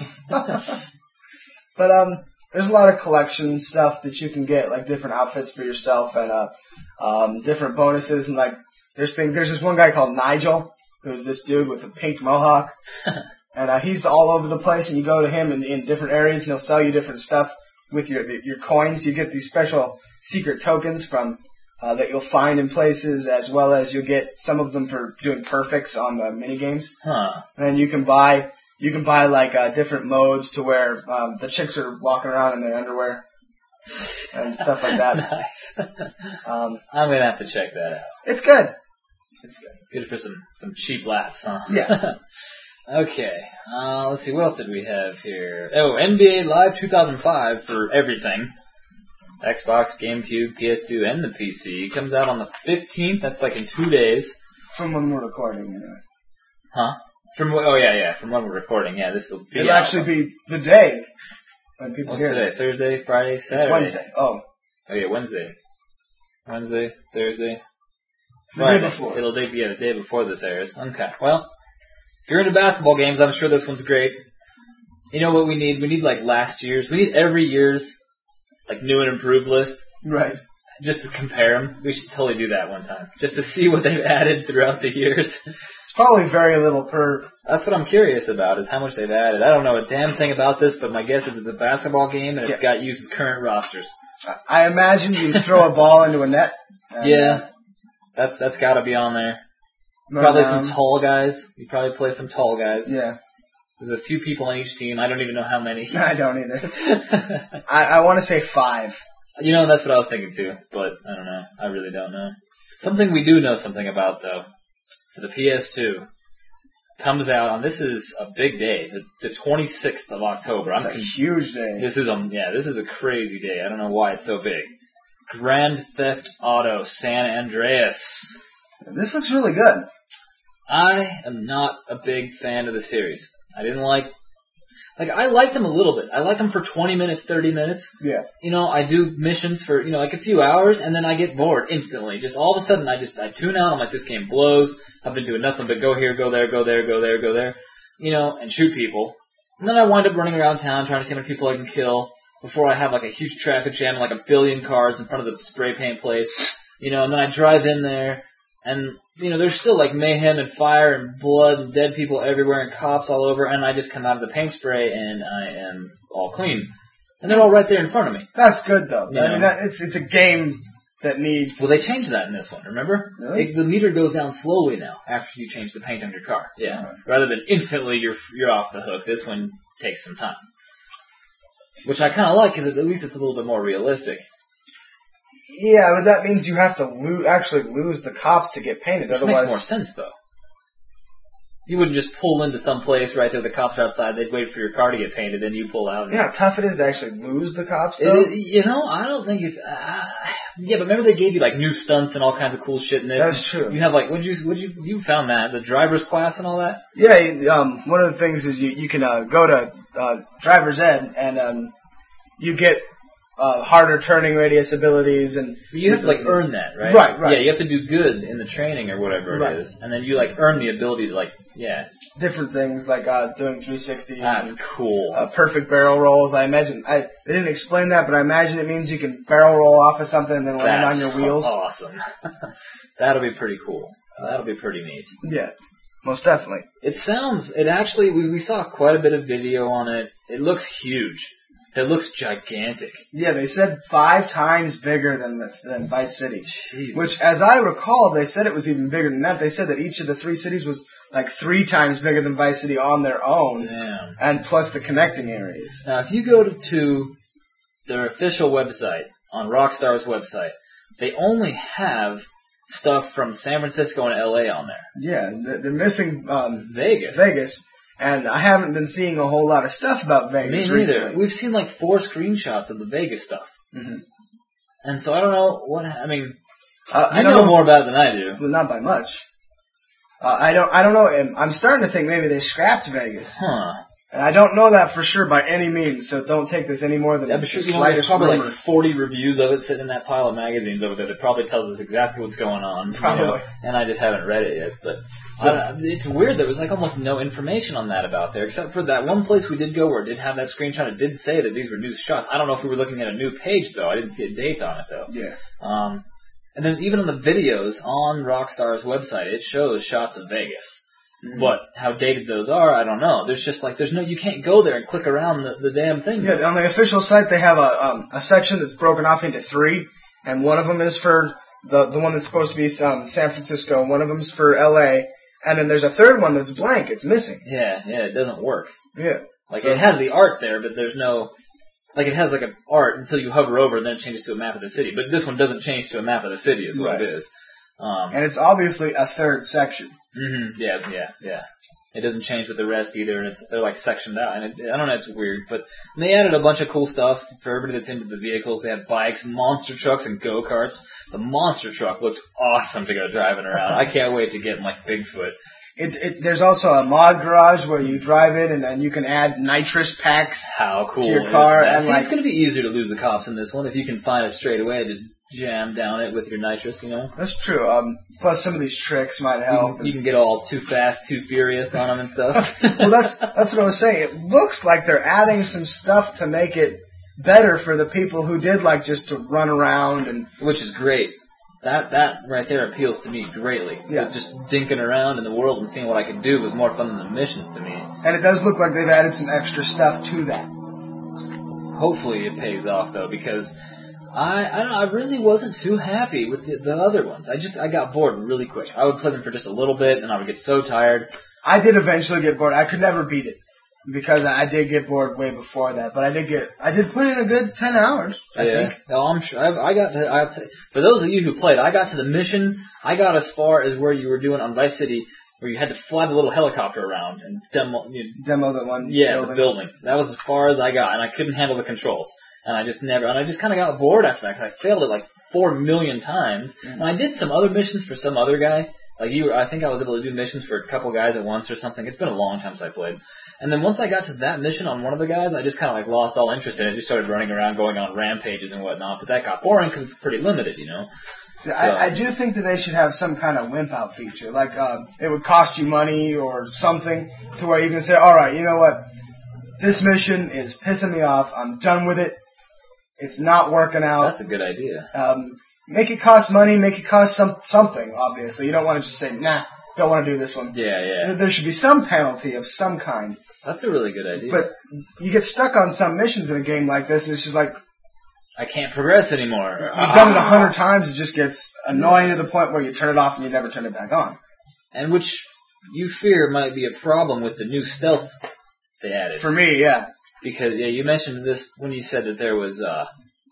but um, there's a lot of collection stuff that you can get, like different outfits for yourself and uh, um, different bonuses, and like there's thing. There's this one guy called Nigel, who's this dude with a pink mohawk, and uh, he's all over the place. And you go to him in, in different areas, and he'll sell you different stuff with your your coins. You get these special secret tokens from uh, that you'll find in places, as well as you'll get some of them for doing perfects on the mini games. Huh. And you can buy you can buy like uh, different modes to where um, the chicks are walking around in their underwear and stuff like that. Nice. Um, I'm gonna have to check that out. it's good. It's good. Good for some some cheap laughs, huh? Yeah. Okay. Uh, let's see. What else did we have here? Oh, N B A Live two thousand five for everything. Xbox, GameCube, P S two, and the P C. Comes out on the fifteenth. That's like in two days. From when we're recording, anyway. Huh? From oh yeah yeah from when we're recording. Yeah, this will be. It'll out. actually be the day. when people What's hear today? this. Thursday, Friday, Saturday. It's Wednesday. Oh. Oh yeah, Wednesday. Wednesday, Thursday. The Friday. day before. It'll be yeah, the day before this airs. Okay. Well, if you're into basketball games, I'm sure this one's great. You know what we need? We need like last year's. We need every year's like new and improved list. Right. Just to compare them. We should totally do that one time. Just to see what they've added throughout the years. It's probably very little per. That's what I'm curious about, is how much they've added. I don't know a damn thing about this, but my guess is it's a basketball game and it's Yeah. got uses current rosters. I imagine you throw a ball into a net. And, Yeah. That's that's got to be on there. uh, Probably run some tall guys. You probably play some tall guys. around. Yeah. There's a few people on each team. I don't even know how many. I don't either. I, I want to say five. You know, that's what I was thinking too, but I don't know. I really don't know. Something we do know something about, though, for the P S two, comes out on, this is a big day, the, the twenty-sixth of October. It's I'm a con- huge day. This is a, yeah, this is a crazy day. I don't know why it's so big. Grand Theft Auto San Andreas. This looks really good. I am not a big fan of the series. I didn't like, like, I liked him a little bit. I like him for twenty minutes, thirty minutes. Yeah. You know, I do missions for, you know, like a few hours, and then I get bored instantly. Just all of a sudden, I just, I tune out. I'm like, this game blows. I've been doing nothing but go here, go there, go there, go there, go there, you know, and shoot people. And then I wind up running around town trying to see how many people I can kill before I have, like, a huge traffic jam and, like, a billion cars in front of the spray paint place. You know, and then I drive in there, and, you know, there's still, like, mayhem and fire and blood and dead people everywhere and cops all over, and I just come out of the paint spray, and I am all clean. And they're all right there in front of me. That's good though. You I know. mean, that, it's it's a game that needs. Well, they changed that in this one, remember? Really? It, the meter goes down slowly now after you change the paint on your car. Yeah. Right. Rather than instantly you're you're off the hook. This one takes some time. Which I kind of like because at least it's a little bit more realistic. Yeah, but that means you have to lo- actually lose the cops to get painted. Which Otherwise, makes more sense, though. You wouldn't just pull into some place right there, the cops are outside, they'd wait for your car to get painted, then you pull out. And you know how tough it is to actually lose the cops, though? It, you know, I don't think if... Uh, yeah, but remember they gave you, like, new stunts and all kinds of cool shit in this? That's true. You have, like, what'd you... What'd you... You found that, the driver's class and all that? Yeah, you- um, one of the things is you, you can uh, go to uh, driver's ed, and um, you get uh, harder turning radius abilities, and But you have to, like, earn that, right? Right, right. Yeah, you have to do good in the training or whatever Right. it is. And then you, like, earn the ability to, like, yeah. different things like uh, doing three sixties. That's and, cool. uh, perfect barrel rolls. I imagine I they didn't explain that, but I imagine it means you can barrel roll off of something and then land That's on your wheels. awesome. That'll be pretty cool. That'll be pretty neat. Yeah, most definitely. It sounds, it actually, we, we saw quite a bit of video on it. It looks huge. It looks gigantic. Yeah, they said five times bigger than the, than Vice City. Jesus. Which, as I recall, they said it was even bigger than that. They said that each of the three cities was like three times bigger than Vice City on their own, Damn. and plus the connecting areas. Now, if you go to, to their official website, on Rockstar's website, they only have stuff from San Francisco and L A on there. Yeah, they're they're missing um, Vegas. Vegas, and I haven't been seeing a whole lot of stuff about Me Vegas neither. recently. We've seen like four screenshots of the Vegas stuff. Mhm. And so I don't know what, I mean, Uh, you I don't know know more about it than I do. Well, not by much. Uh, I don't. I don't know. and I'm starting to think maybe they scrapped Vegas, Huh. and I don't know that for sure by any means. So don't take this any more than Yeah, the but sure, you know, there's slightest probably rumor. like forty reviews of it sitting in that pile of magazines over there that probably tells us exactly what's going on. you know, Probably. and I just haven't read it yet. But I don't, it's weird. There was like almost no information on that about there, except for that one place we did go where it did have that screenshot. It did say that these were new shots. I don't know if we were looking at a new page though. I didn't see a date on it though. Yeah. Um, and then even on the videos on Rockstar's website, it shows shots of Vegas. Mhm. But how dated those are, I don't know. There's just like, there's no, you can't go there and click around the, the damn thing. Yeah, on the official site they have a um, a section that's broken off into three, and one of them is for the the one that's supposed to be um, San Francisco, one of them's for L A, and then there's a third one that's blank. It's missing. Yeah, yeah, it doesn't work. Yeah. Like, So- it has the art there, but there's no, like, it has like an art until you hover over and then it changes to a map of the city. But this one doesn't change to a map of the city is what Right. it is. Um, And it's obviously a third section. mhm, yeah, yeah, yeah. It doesn't change with the rest either, and it's they're like sectioned out. And it, I don't know, it's weird. But they added a bunch of cool stuff for everybody that's into the vehicles. They had bikes, monster trucks, and go-karts. The monster truck looked awesome to go driving around. I can't wait to get like Bigfoot. It, it, there's also a mod garage where you drive in and then you can add nitrous packs. How cool to your is car. that? And See, like, it's going to be easier to lose the cops in this one if you can find it straight away. Just jam down it with your nitrous, you know? That's true. Um, plus, some of these tricks might You help. can, you can get all too fast, too furious on them and stuff. Well, that's that's what I was saying. It looks like they're adding some stuff to make it better for the people who did like just to run around and. Which is great. That that right there appeals to me greatly. Yeah. Just dinking around in the world and seeing what I could do was more fun than the missions to me. And it does look like they've added some extra stuff to that. Hopefully it pays off though, because I I don't know, I really wasn't too happy with the, the other ones. I just I got bored really quick. I would play them for just a little bit and I would get so tired. I did eventually get bored. I could never beat it because I did get bored way before that. But I did get I did put in a good ten hours. I yeah. think. No, I'm sure. I, I got to. I t- for those of you who played, I got to the mission. I got as far as where you were doing on Vice City, where you had to fly the little helicopter around and demo. You know, Demo the one. yeah, building. the building. That was as far as I got, and I couldn't handle the controls. And I just never. And I just kind of got bored after that because I failed it like four million times. Mm. And I did some other missions for some other guy. Like you, I think I was able to do missions for a couple guys at once or something. It's been a long time since I played. And then once I got to that mission on one of the guys, I just kind of like lost all interest in it. Just started running around, going on rampages and whatnot. But that got boring because it's pretty limited, you know. Yeah, So, I, I do think that they should have some kind of wimp out feature, like uh, it would cost you money or something, to where you can say, all right, you know what, this mission is pissing me off. I'm done with it. It's not working out. that's a good idea. Um, make it cost money. Make it cost some something. Obviously, you don't want to just say, nah, don't want to do this one. Yeah, yeah. There should be some penalty of some kind. That's a really good idea. But you get stuck on some missions in a game like this, and it's just like, I can't progress anymore. you've done it a hundred times, it just gets annoying to the point where you turn it off and you never turn it back on. And which you fear might be a problem with the new stealth they added. For me, yeah. Because yeah, you mentioned this when you said that there was uh,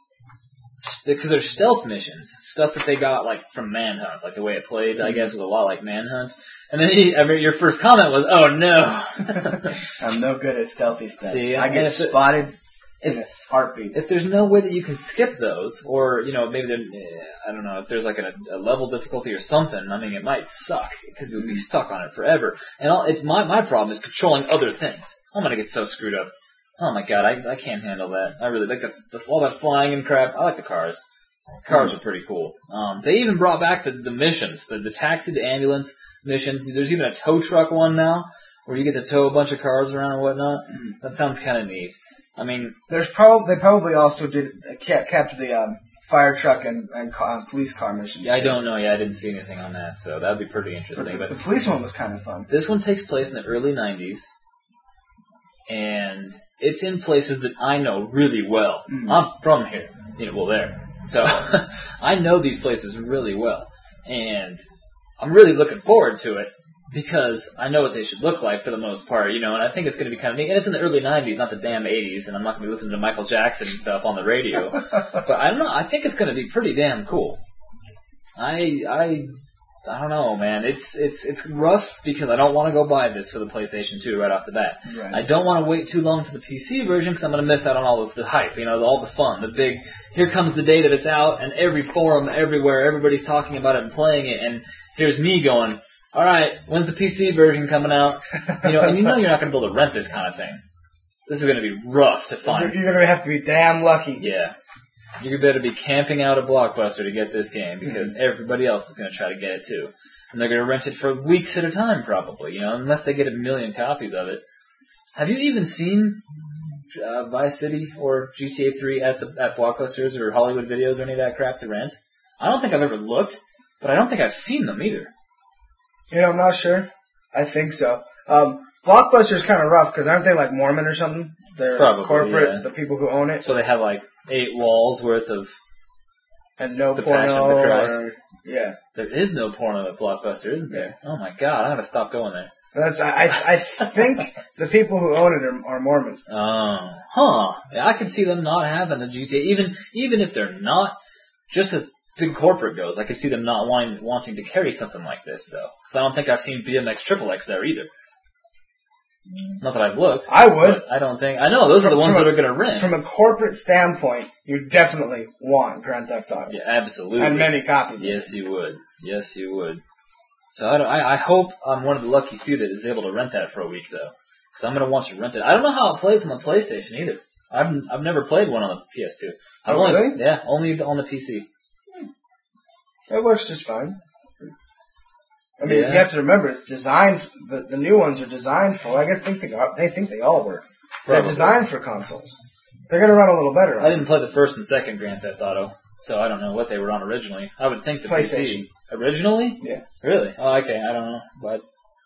because there's stealth missions, stuff that they got like from Manhunt, like the way it played, I guess was a lot like Manhunt. And then he, I mean, your first comment was, "Oh no." I'm no good at stealthy stuff. See, I get if it- spotted in a heartbeat. If there's no way that you can skip those, or you know, maybe there, I don't know, if there's like a, a level difficulty or something, I mean, it might suck because you would be stuck on it forever. And all, it's my my problem is controlling other things. I'm gonna get so screwed up. Oh my god, I I can't handle that. I really like the, the all that flying and crap. I like the cars. Cars are pretty cool. Um, they even brought back the, the missions, the, the taxi, the ambulance missions. There's even a tow truck one now, where you get to tow a bunch of cars around and whatnot. That sounds kind of neat. I mean, There's probably they probably also did uh, kept, kept the um, fire truck and, and car, police car missions. yeah, I too. don't know. Yeah, I didn't see anything on that, so that'd be pretty interesting. But the, But the police one was kind of fun. this one takes place in the early nineties, and it's in places that I know really well. Mm. I'm from here, you know, well there, so I know these places really well, and I'm really looking forward to it because I know what they should look like for the most part, you know, and I think it's going to be kind of neat. And it's in the early nineties, not the damn eighties, and I'm not going to be listening to Michael Jackson and stuff on the radio. But I don't know. I think it's going to be pretty damn cool. I I I don't know, man. It's it's it's rough because I don't want to go buy this for the PlayStation two right off the bat. Right. I don't want to wait too long for the P C version because I'm going to miss out on all of the hype, you know, all the fun, the big. Here comes the day that it's out, and every forum, everywhere, everybody's talking about it and playing it, and here's me going, all right, when's the P C version coming out? You know, and you know you're not going to be able to rent this kind of thing. This is going to be rough to find. You're gonna have to be damn lucky. Yeah. You better be camping out a Blockbuster to get this game because mm-hmm. everybody else is going to try to get it too. And they're going to rent it for weeks at a time probably, you know, unless they get a million copies of it. Have you even seen uh, Vice City or G T A three at the at Blockbusters or Hollywood Videos or any of that crap to rent? I don't think I've ever looked, but I don't think I've seen them either. You know, I'm not sure. I think so. Um, Blockbuster's kind of rough because aren't they like Mormon or something? They're Probably, corporate, yeah. the people who own it. So they have like eight walls worth of And no The porno. Passion of the Christ. Or, yeah. There is no porno at Blockbuster, isn't there? Oh my god, I gotta stop going there. That's I I, I think the people who own it are, are Mormon. Oh, huh. Yeah, I can see them not having a G T A. Even even if they're not, just as big corporate goes, I could see them not wanting wanting to carry something like this, though. Because I don't think I've seen B M X Triple X there either. Not that I've looked. I would. I don't think. I know those From, are the ones a, that are going to rent. From a corporate standpoint, you definitely want Grand Theft Auto. Yeah, absolutely. And many copies. Yes, you would. Yes, you would. So I, don't, I, I hope I'm one of the lucky few that is able to rent that for a week though, because I'm going to want to rent it. I don't know how it plays on the PlayStation either. I've I've never played one on the P S two. I've Oh, only, really? Yeah, only on the P C. It works just fine. I mean, Yeah. you have to remember, it's designed. The, the new ones are designed for. I guess think they are- they think they all work. They're Probably. designed for consoles. They're going to run a little better. On I didn't play the first and second Grand Theft Auto, so I don't know what they were on originally. I would think the P C. PlayStation. Originally? Yeah. Really? Oh, okay. I don't know, but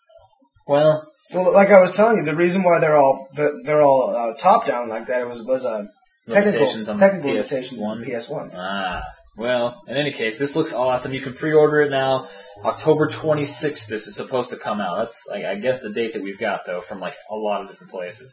well, Well, like I was telling you, the reason why they're all they're all uh, top down like that was was uh, technical limitations on technical the P S limitations on one. the P S one. Ah. Well, in any case, this looks awesome. You can pre-order it now. October twenty-sixth, this is supposed to come out. That's, like, I guess, the date that we've got, though, from, like, a lot of different places.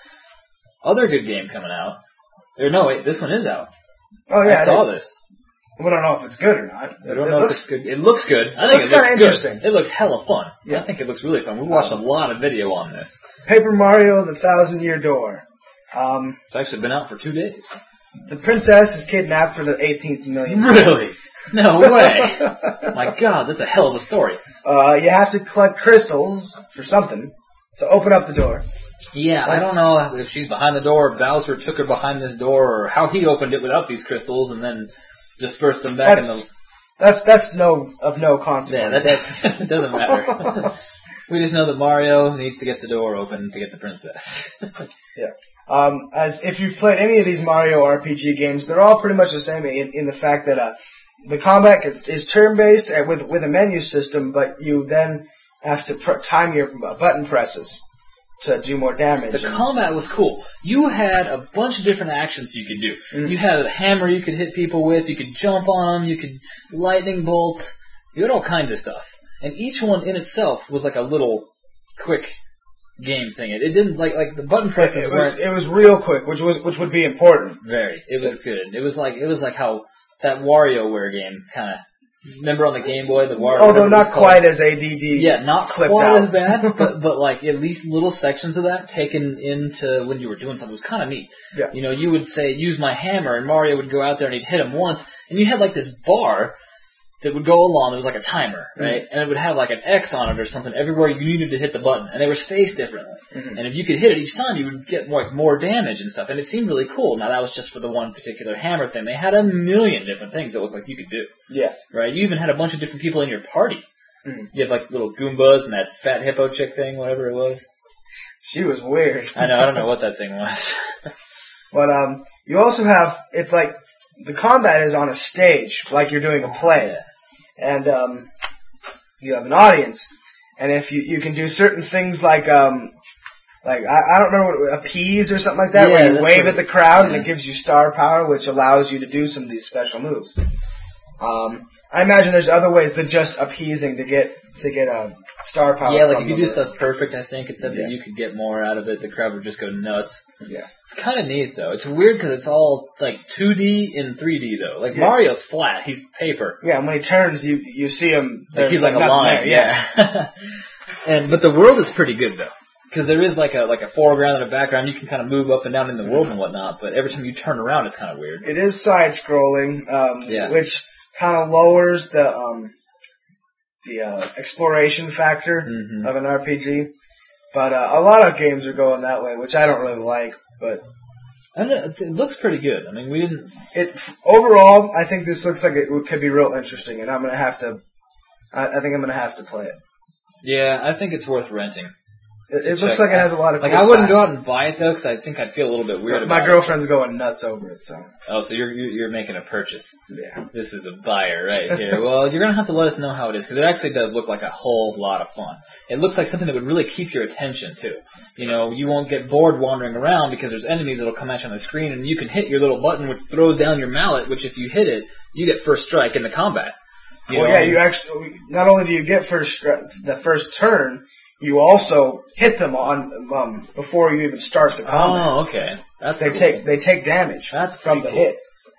Other good game coming out. Or, no, wait, this one is out. Oh yeah, I saw it is. this. We don't know if it's good or not. I don't it know looks, if it's good. It looks good. I it think looks it looks kinda good. interesting. It looks hella fun. Yeah. I think it looks really fun. We watched a lot of video on this. Paper Mario: The Thousand Year Door. Um, It's actually been out for two days. the princess is kidnapped for the eighteenth million. Really? No way. My God, that's a hell of a story. Uh, you have to collect crystals for something to open up the door. Yeah, I don't know if she's behind the door, or Bowser took her behind this door, or how he opened it without these crystals and then dispersed them back That's in the... that's that's no of no Yeah, consequence. that, that's, it doesn't matter. We just know that Mario needs to get the door open to get the princess. Yeah. Um, as if you've played any of these Mario R P G games, they're all pretty much the same in, in the fact that uh, the combat is turn-based uh, with with a menu system, but you then have to pr- time your button presses to do more damage. The And- combat was cool. You had a bunch of different actions you could do. Mm. You had a hammer you could hit people with, you could jump on them, you could lightning bolt, you had all kinds of stuff. And each one in itself was like a little quick game thing. It, it didn't, like, like the button presses it was weren't it was real quick, which was which would be important. very. It was It's- good. It was like, it was like how that WarioWare game kind of, remember on the Game Boy, the Wario, Although whatever it was not called? quite as A D D. Yeah, not clipped quite out. as bad, but but like at least little sections of that taken into when you were doing something was kind of neat. Yeah. You know, you would say use my hammer, and Mario would go out there and he'd hit him once, and you had like this bar that would go along. It was like a timer, right? Mm-hmm. And it would have like an X on it or something everywhere you needed to hit the button, and they were spaced differently. Mhm. And if you could hit it each time, you would get more, like more damage and stuff. And it seemed really cool. Now that was just for the one particular hammer thing. They had a million different things that looked like you could do. Yeah. Right? You even had a bunch of different people in your party. Mhm. You had like little Goombas and that fat hippo chick thing, whatever it was. She was weird. I know, I don't know what that thing was. But um, you also have it's like the combat is on a stage, like you're doing a play, and um, you have an audience, and if you you can do certain things like um. Like, I, I don't remember what, appease or something like that, Yeah, where you that's wave what at the it- crowd and yeah. it gives you star power, which allows you to do some of these special moves. Um, I imagine there's other ways than just appeasing to get to get a star power. Yeah, like from if you them do or- stuff perfect, I think it said Yeah. that you could get more out of it. The crowd would just go nuts. Yeah. It's kind of neat though. It's weird because it's all like two D in three D though. Like Yeah. Mario's flat; he's paper. Yeah, and when he turns, you you see him. Like there's he's like a nothing line. there, Yeah. And but the world is pretty good though. Because there is like a like a foreground and a background, you can kind of move up and down in the world and whatnot. But every time you turn around, it's kind of weird. It is side scrolling, um, Yeah. which kind of lowers the um, the uh, exploration factor Mhm. of an R P G. But uh, a lot of games are going that way, which I don't really like. But I don't know, it looks pretty good. I mean, we didn't. it overall, I think this looks like it could be real interesting, and I'm gonna have to. I, I think I'm gonna have to play it. Yeah, I think it's worth renting. It, it Check looks like it out. has a lot of Like cool I wouldn't stuff. go out and buy it though, because I think I'd feel a little bit weird about My it. girlfriend's going nuts over it, so Oh, so you're you're you're making a purchase. yeah. This is a buyer right here. Well, you're gonna have to let us know how it is, because it actually does look like a whole lot of fun. It looks like something that would really keep your attention too. You know, you won't get bored wandering around because there's enemies that'll come at you on the screen, and you can hit your little button which throws down your mallet, which if you hit it, you get first strike in the combat. You Well, know? yeah, you actually not only do you get first the first turn, you also hit them on um, before you even start the combat. Oh, okay. That's they cool. take they take damage That's from pretty the cool. hit,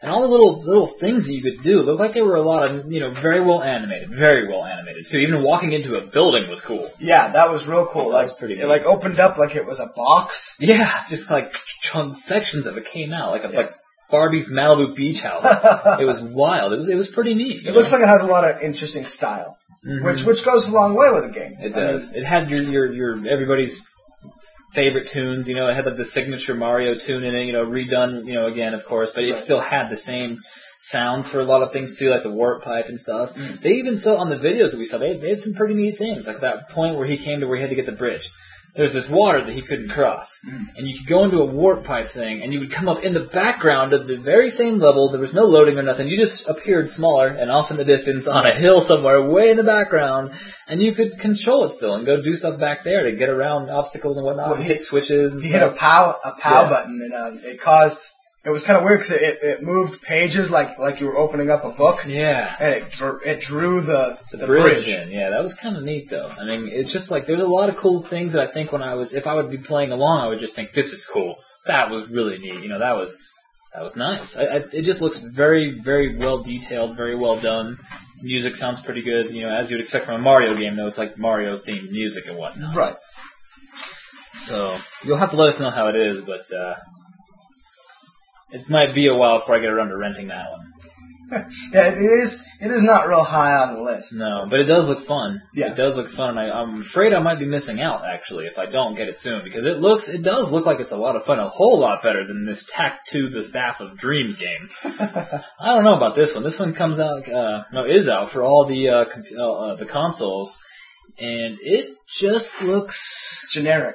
And all the little little things that you could do looked like they were a lot of, you know, very well animated, very well animated. So even walking into a building was cool. Yeah, that was real cool. That like, was pretty It neat. like opened up like it was a box. Yeah, just like chunk sections of it came out, like a, like Barbie's Malibu beach house. It was wild. It was it was pretty neat. It looks like it has a lot of interesting style, mm-hmm. which which goes a long way with a game. It I does. mean, it had your your your everybody's favorite tunes. You know, it had like the signature Mario tune in it. You know, redone. You know, again, of course, but it right. still had the same sounds for a lot of things too, like the warp pipe and stuff. Mm. They even saw on the videos that we saw, they, they had some pretty neat things, like that point where he came to where he had to get the bridge. There's this water that he couldn't cross, mm. and you could go into a warp pipe thing, and you would come up in the background of the very same level. There was no loading or nothing. You just appeared smaller and off in the distance on a hill somewhere way in the background, and you could control it still and go do stuff back there to get around obstacles and whatnot. Well, and he, hit switches. And he stuff. hit a pow a pow yeah. button, and uh, it caused. It was kind of weird because it, it moved pages like like you were opening up a book. Yeah. And it it drew the the, the bridge, bridge in. Yeah, that was kind of neat though. I mean, it's just like there's a lot of cool things that I think when I was if I would be playing along, I would just think this is cool. That was really neat. You know, that was that was nice. I, I, it just looks very very well detailed, very well done. Music sounds pretty good. You know, as you would expect from a Mario game, though, it's like Mario themed music and whatnot. Right. So you'll have to let us know how it is, but. uh It might be a while before I get around to renting that one. Yeah, it is. It is not real high on the list. No, but it does look fun. Yeah. It does look fun, and I, I'm afraid I might be missing out actually if I don't get it soon because it looks, it does look like it's a lot of fun, a whole lot better than this Tack to the Staff of Dreams game. I don't know about this one. This one comes out, uh, no, is out for all the uh, comp- uh, the consoles, and it just looks generic.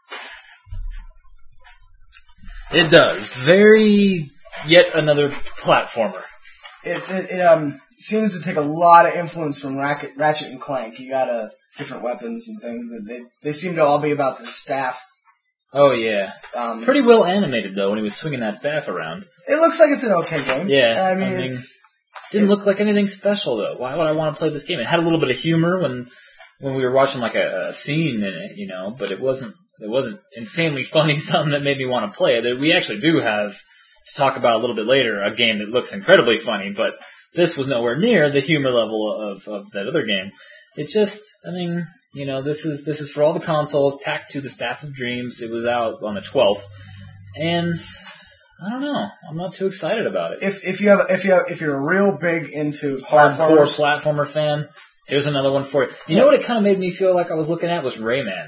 It does. Very yet another platformer. It, it, it um seems to take a lot of influence from Ratchet, Ratchet and Clank. You got uh, different weapons and things. They they seem to all be about the staff. Oh yeah. Um, Pretty well animated though when he was swinging that staff around. It looks like it's an okay game. Yeah. I mean, I mean it's, didn't it, look like anything special though. Why would I want to play this game? It had a little bit of humor when when we were watching like a, a scene in it, you know, but it wasn't. It wasn't insanely funny, something that made me want to play it. We actually do have, to talk about a little bit later, a game that looks incredibly funny, but this was nowhere near the humor level of, of that other game. It just, I mean, you know, this is this is for all the consoles, Tack to the Staff of Dreams. It was out on the twelfth, and I don't know, I'm not too excited about it. If if you have if you have, if you're real big into hardcore platformers, platformer fan, here's another one for you. You know what it kind of made me feel like I was looking at was Rayman.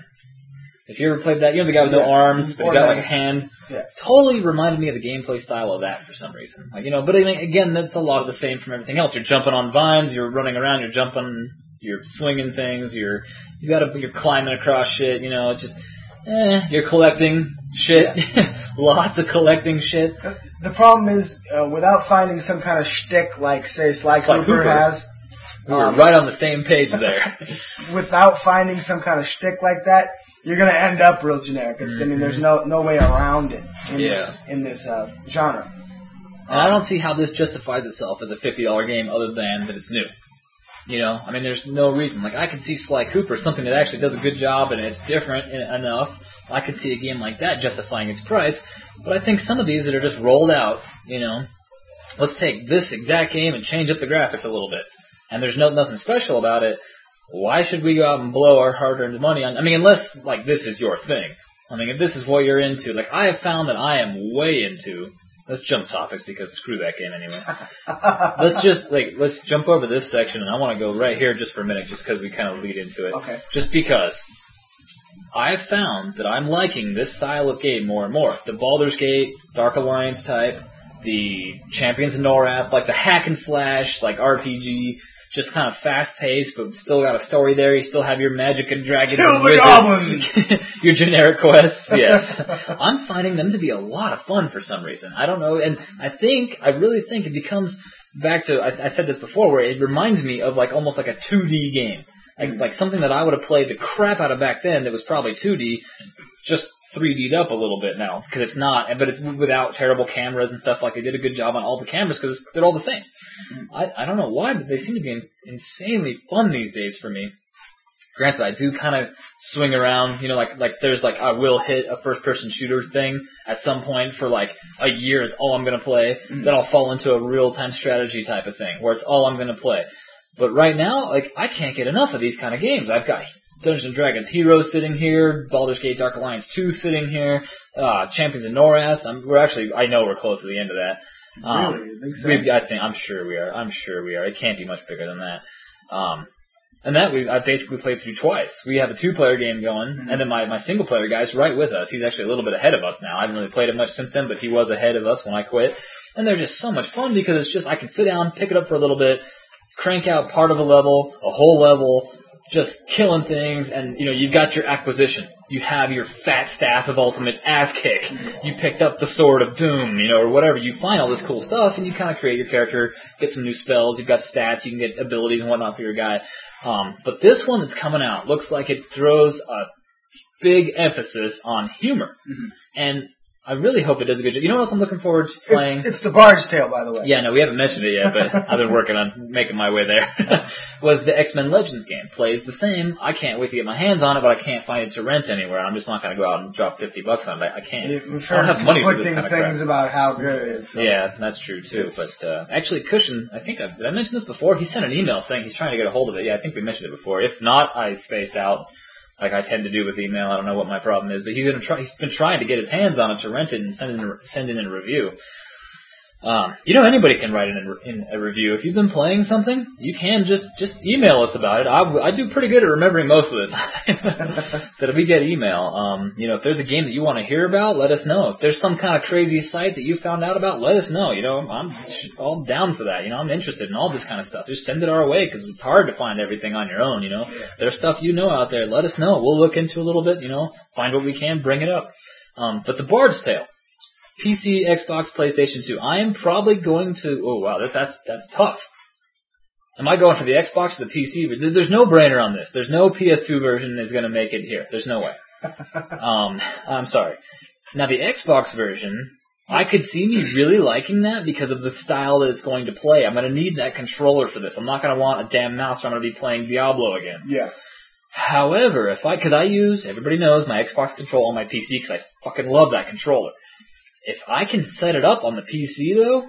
If you ever played that, you know the guy with yeah. no arms, but he's got like a hand. Yeah. Totally reminded me of the gameplay style of that for some reason. Like you know, but I mean, again, that's a lot of the same from everything else. You're jumping on vines, you're running around, you're jumping, you're swinging things, you're you got to you're climbing across shit. You know, it just eh, you're collecting shit, lots of collecting shit. The problem is uh, without finding some kind of shtick like say Sly, Sly Cooper, Cooper has. We were um, right on the same page there. Without finding some kind of shtick like that. You're gonna end up real generic. Mm-hmm. I mean, there's no no way around it in yeah. this in this uh, genre. And I don't see how this justifies itself as a fifty dollar game other than that it's new. You know, I mean, there's no reason. Like, I could see Sly Cooper, something that actually does a good job and it's different enough. I could see a game like that justifying its price. But I think some of these that are just rolled out, you know, let's take this exact game and change up the graphics a little bit. And there's no nothing special about it. Why should we go out and blow our hard-earned money on? I mean, unless like this is your thing. I mean, if this is what you're into, like I have found that I am way into. Let's jump topics because screw that game anyway. Let's just like let's jump over this section, and I want to go right here just for a minute, just because we kind of lead into it. Okay. Just because I've found that I'm liking this style of game more and more. The Baldur's Gate, Dark Alliance type, the Champions of Norath, like the hack and slash, like R P G. Just kind of fast-paced, but still got a story there. You still have your magic and dragons Kill and the goblins. Your generic quests, yes. I'm finding them to be a lot of fun for some reason. I don't know, and I think, I really think it becomes back to, I, I said this before, where it reminds me of like almost like a two D game. Like, like something that I would have played the crap out of back then that was probably two D, just three D'd up a little bit now, because it's not, but it's without terrible cameras and stuff. Like, they did a good job on all the cameras because they're all the same. I, I don't know why, but they seem to be in, insanely fun these days for me. Granted, I do kind of swing around, you know, like like there's like I will hit a first-person shooter thing at some point for like a year. It's all I'm going to play. Mm-hmm. Then I'll fall into a real-time strategy type of thing where it's all I'm going to play. But right now, like I can't get enough of these kind of games. I've got Dungeons and Dragons Heroes sitting here, Baldur's Gate Dark Alliance two sitting here, uh, Champions of Norath. I'm, we're actually, I know we're close to the end of that. Um, really? You think so? We've, I think, I'm sure we are. I'm sure we are. It can't be much bigger than that. Um, And that we I basically played through twice. We have a two-player game going, mm-hmm. and then my, my single-player guy's right with us. He's actually a little bit ahead of us now. I haven't really played it much since then, but he was ahead of us when I quit. And they're just so much fun because it's just I can sit down, pick it up for a little bit, crank out part of a level, a whole level, just killing things, and you know you've got your acquisition. You have your fat staff of ultimate ass kick. You picked up the sword of doom, you know, or whatever. You find all this cool stuff, and you kind of create your character, get some new spells. You've got stats, you can get abilities and whatnot for your guy. Um, but this one that's coming out looks like it throws a big emphasis on humor. Mm-hmm. And I really hope it does a good job. You know what else I'm looking forward to playing? It's, it's the Bard's Tale, by the way. Yeah, no, we haven't mentioned it yet, but I've been working on making my way there. Was the X-Men Legends game. Plays the same. I can't wait to get my hands on it, but I can't find it to rent anywhere. I'm just not going to go out and drop fifty bucks on it. I can't. Yeah, we've I don't heard have money for this conflicting kind of things crap. about how good it is. So. Yeah, that's true too. It's, but uh, actually, Cushion, I think I, did I mention this before? He sent an email saying he's trying to get a hold of it. Yeah, I think we mentioned it before. If not, I spaced out. Like I tend to do with email. I don't know what my problem is, but he's gonna try. He's been trying to get his hands on it to rent it and send in send in a review. Um, you know, anybody can write in a, in a review. If you've been playing something, you can just just email us about it. I, I do pretty good at remembering most of the time that we get email. Um, you know, if there's a game that you want to hear about, let us know. If there's some kind of crazy site that you found out about, let us know. You know, I'm all down for that. You know, I'm interested in all this kind of stuff. Just send it our way because it's hard to find everything on your own. You know, there's stuff you know out there. Let us know. We'll look into a little bit. You know, find what we can, bring it up. Um, but the Bard's Tale. P C, Xbox, PlayStation two. I am probably going to. Oh wow, that, that's that's tough. Am I going for the Xbox or the P C? There's no brainer on this. There's no P S two version is going to make it here. There's no way. um, I'm sorry. Now the Xbox version, I could see me really liking that because of the style that it's going to play. I'm going to need that controller for this. I'm not going to want a damn mouse. Or I'm going to be playing Diablo again. Yeah. However, if I, because I use, everybody knows my Xbox control on my P C because I fucking love that controller. If I can set it up on the P C, though,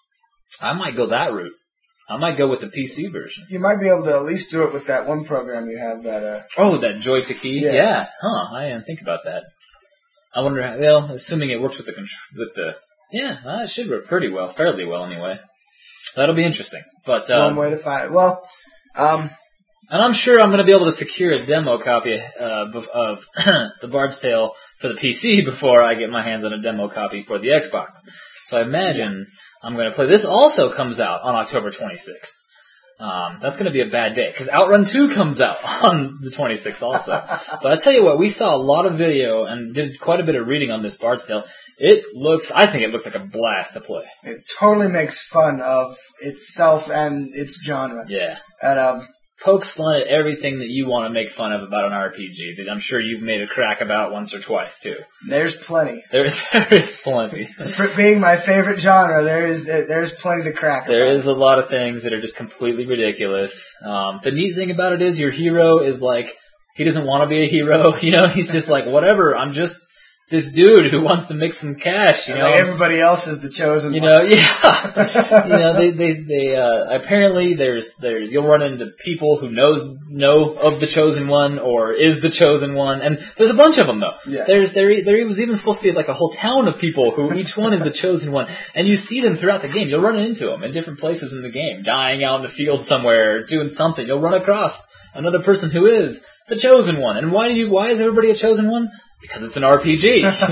I might go that route. I might go with the P C version. You might be able to at least do it with that one program you have that... Uh... Oh, that Joy to Key? Yeah. yeah. Huh, I didn't think about that. I wonder how... Well, assuming it works with the... with the yeah, well, it should work pretty well. Fairly well, anyway. That'll be interesting. But um, one way to find it. Well, um... and I'm sure I'm going to be able to secure a demo copy uh, of The Bard's Tale for the P C before I get my hands on a demo copy for the Xbox. So I imagine I'm going to play. This also comes out on October twenty-sixth. Um, that's going to be a bad day because Outrun two comes out on the twenty-sixth also. But I tell you what, we saw a lot of video and did quite a bit of reading on this Bard's Tale. It looks, I think it looks like a blast to play. It totally makes fun of itself and its genre. Yeah. And um. Pokes fun at everything that you want to make fun of about an R P G that I'm sure you've made a crack about once or twice, too. There's plenty. There, there is plenty. For being my favorite genre, there is there's plenty to crack about. There is a lot of things that are just completely ridiculous. Um, the neat thing about it is your hero is like, he doesn't want to be a hero, you know? He's just like, whatever, I'm just this dude who wants to make some cash, you and know. Like everybody else is the chosen you one. know, yeah. you know, they they they uh apparently there's there's you'll run into people who knows know of the chosen one or is the chosen one, and there's a bunch of them though. Yeah. There's there there was even supposed to be like a whole town of people who each one is the chosen one, and you see them throughout the game. You'll run into them in different places in the game, dying out in the field somewhere, doing something. You'll run across another person who is the chosen one. And why do you why is everybody a chosen one? Because it's an R P G, right?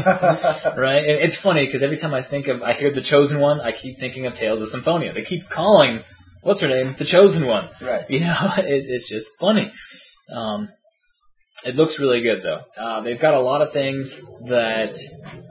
And it's funny because every time I think of, I hear the Chosen One, I keep thinking of Tales of Symphonia. They keep calling, what's her name, the Chosen One. Right. You know, it, it's just funny. Um, it looks really good though. Uh, they've got a lot of things that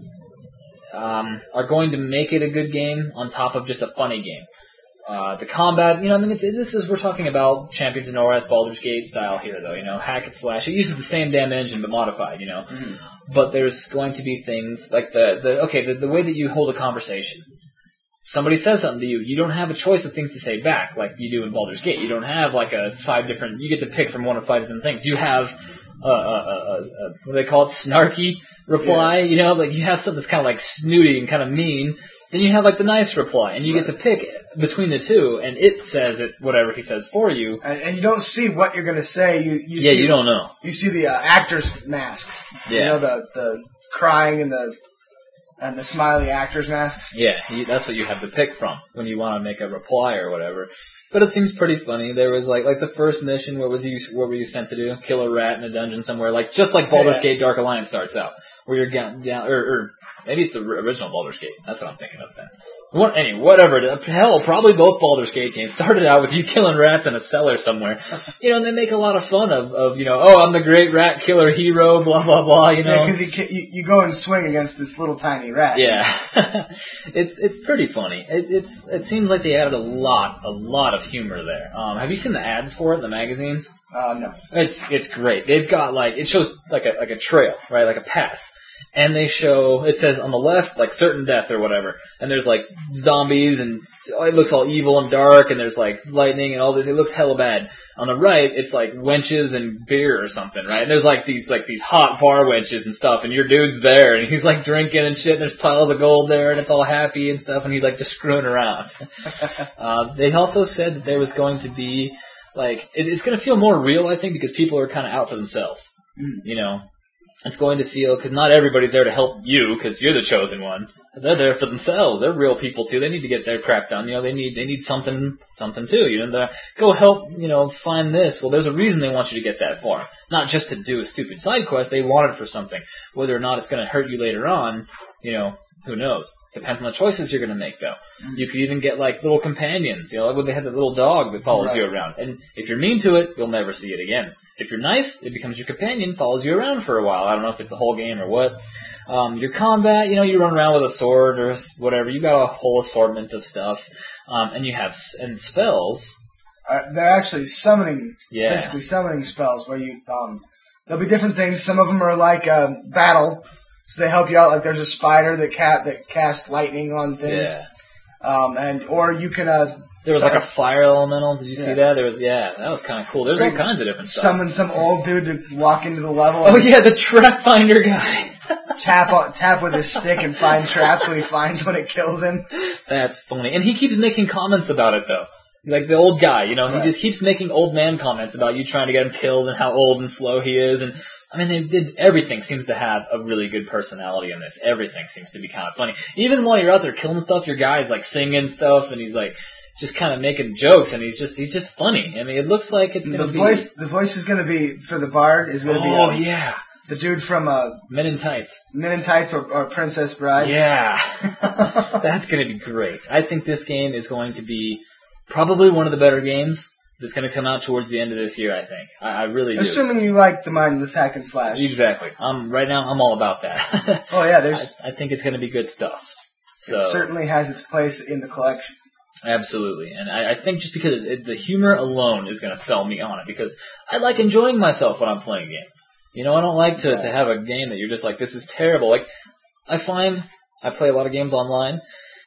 um, are going to make it a good game on top of just a funny game. Uh, the combat, you know, I mean, it's, this is, we're talking about Champions of Norath, Baldur's Gate style here, though, you know, hack and slash. It uses the same damn engine, but modified, you know. Mm-hmm. But there's going to be things like the, the okay, the, the way that you hold a conversation. somebody says something to you, you don't have a choice of things to say back like you do in Baldur's Gate. You don't have like a five different. You get to pick from one of five different things. You have a, a, a, a what do they call it? Snarky reply. Yeah. You know, like you have something that's kind of like snooty and kind of mean. Then you have like the nice reply, and you right. get to pick between the two, and it says it whatever he says for you. And, and you don't see what you're going to say. You, you yeah, see, you don't know. You see the uh, actors' masks. Yeah. You know, the the crying and the and the smiley actors' masks. Yeah, you, that's what you have to pick from when you want to make a reply or whatever. But it seems pretty funny. There was like like the first mission. What was you? What were you sent to do? Kill a rat in a dungeon somewhere. Like just like Baldur's yeah. Gate Dark Alliance starts out, where you're down, down or, or maybe it's the original Baldur's Gate. That's what I'm thinking of then. What, anyway, whatever. Hell, probably both Baldur's Gate games started out with you killing rats in a cellar somewhere. You know, and they make a lot of fun of, of you know, oh, I'm the great rat killer hero, blah, blah, blah, you know. Yeah, because you, you, you go and swing against this little tiny rat. Yeah. it's it's pretty funny. It, it's It seems like they added a lot, a lot of humor there. Um, have you seen the ads for it in the magazines? Uh, no. It's it's great. They've got, like, it shows like a like a trail, right, like a path. And they show, it says on the left, like, certain death or whatever. And there's, like, zombies, and it looks all evil and dark, and there's, like, lightning and all this. It looks hella bad. On the right, it's, like, wenches and beer or something, right? And there's, like, these, like, these hot bar wenches and stuff, and your dude's there, and he's, like, drinking and shit, and there's piles of gold there, and it's all happy and stuff, and he's, like, just screwing around. uh, they also said that there was going to be, like, it, it's going to feel more real, I think, because people are kind of out for themselves, mm. you know? It's going to feel, because not everybody's there to help you, because you're the chosen one. They're there for themselves. They're real people too. They need to get their crap done. You know, they need they need something something too. You know, they're, go help. You know, find this. Well, there's a reason they want you to get that far. Not just to do a stupid side quest. They want it for something. Whether or not it's going to hurt you later on, you know, who knows? Depends on the choices you're going to make, though. Mm-hmm. You could even get like little companions. You know, like when they had that little dog that follows right. you around. And if you're mean to it, you'll never see it again. If you're nice, it becomes your companion, follows you around for a while. I don't know if it's the whole game or what. Um, your combat, you know, you run around with a sword or whatever. You got a whole assortment of stuff. Um, and you have s- and spells. Uh, they're actually summoning, yeah. basically summoning spells where you, um, there'll be different things. Some of them are like uh, battle, so they help you out. Like there's a spider that cat that casts lightning on things. Yeah. Um, and or you can. Uh, There was like a fire elemental. Did you yeah. see that? There was, yeah, that was kind of cool. There's all kinds of different stuff. Summon some old dude to walk into the level. Oh yeah, the trap finder guy. tap on, tap with his stick and find traps when he finds when it kills him. That's funny, and he keeps making comments about it though. Like the old guy, you know, right. he just keeps making old man comments about you trying to get him killed and how old and slow he is. And I mean, they did everything seems to have a really good personality in this. Everything seems to be kind of funny. Even while you're out there killing stuff, your guy's like singing stuff, and he's like. Just kind of making jokes, and he's just he's just funny. I mean, it looks like it's going to be... Voice, the voice is going to be, for the bard, is going to oh, be... Oh, yeah. The dude from... Uh, Men in Tights. Men in Tights or, or Princess Bride. Yeah. That's going to be great. I think this game is going to be probably one of the better games that's going to come out towards the end of this year, I think. I, I really do. Assuming you like the mindless hack and slash. Exactly. Um, right now, I'm all about that. oh, yeah, there's... I, I think it's going to be good stuff. So, it certainly has its place in the collection. Absolutely, and I, I think just because it, the humor alone is going to sell me on it, because I like enjoying myself when I'm playing a game. You know, I don't like to, to have a game that you're just like, this is terrible. Like, I find I play a lot of games online,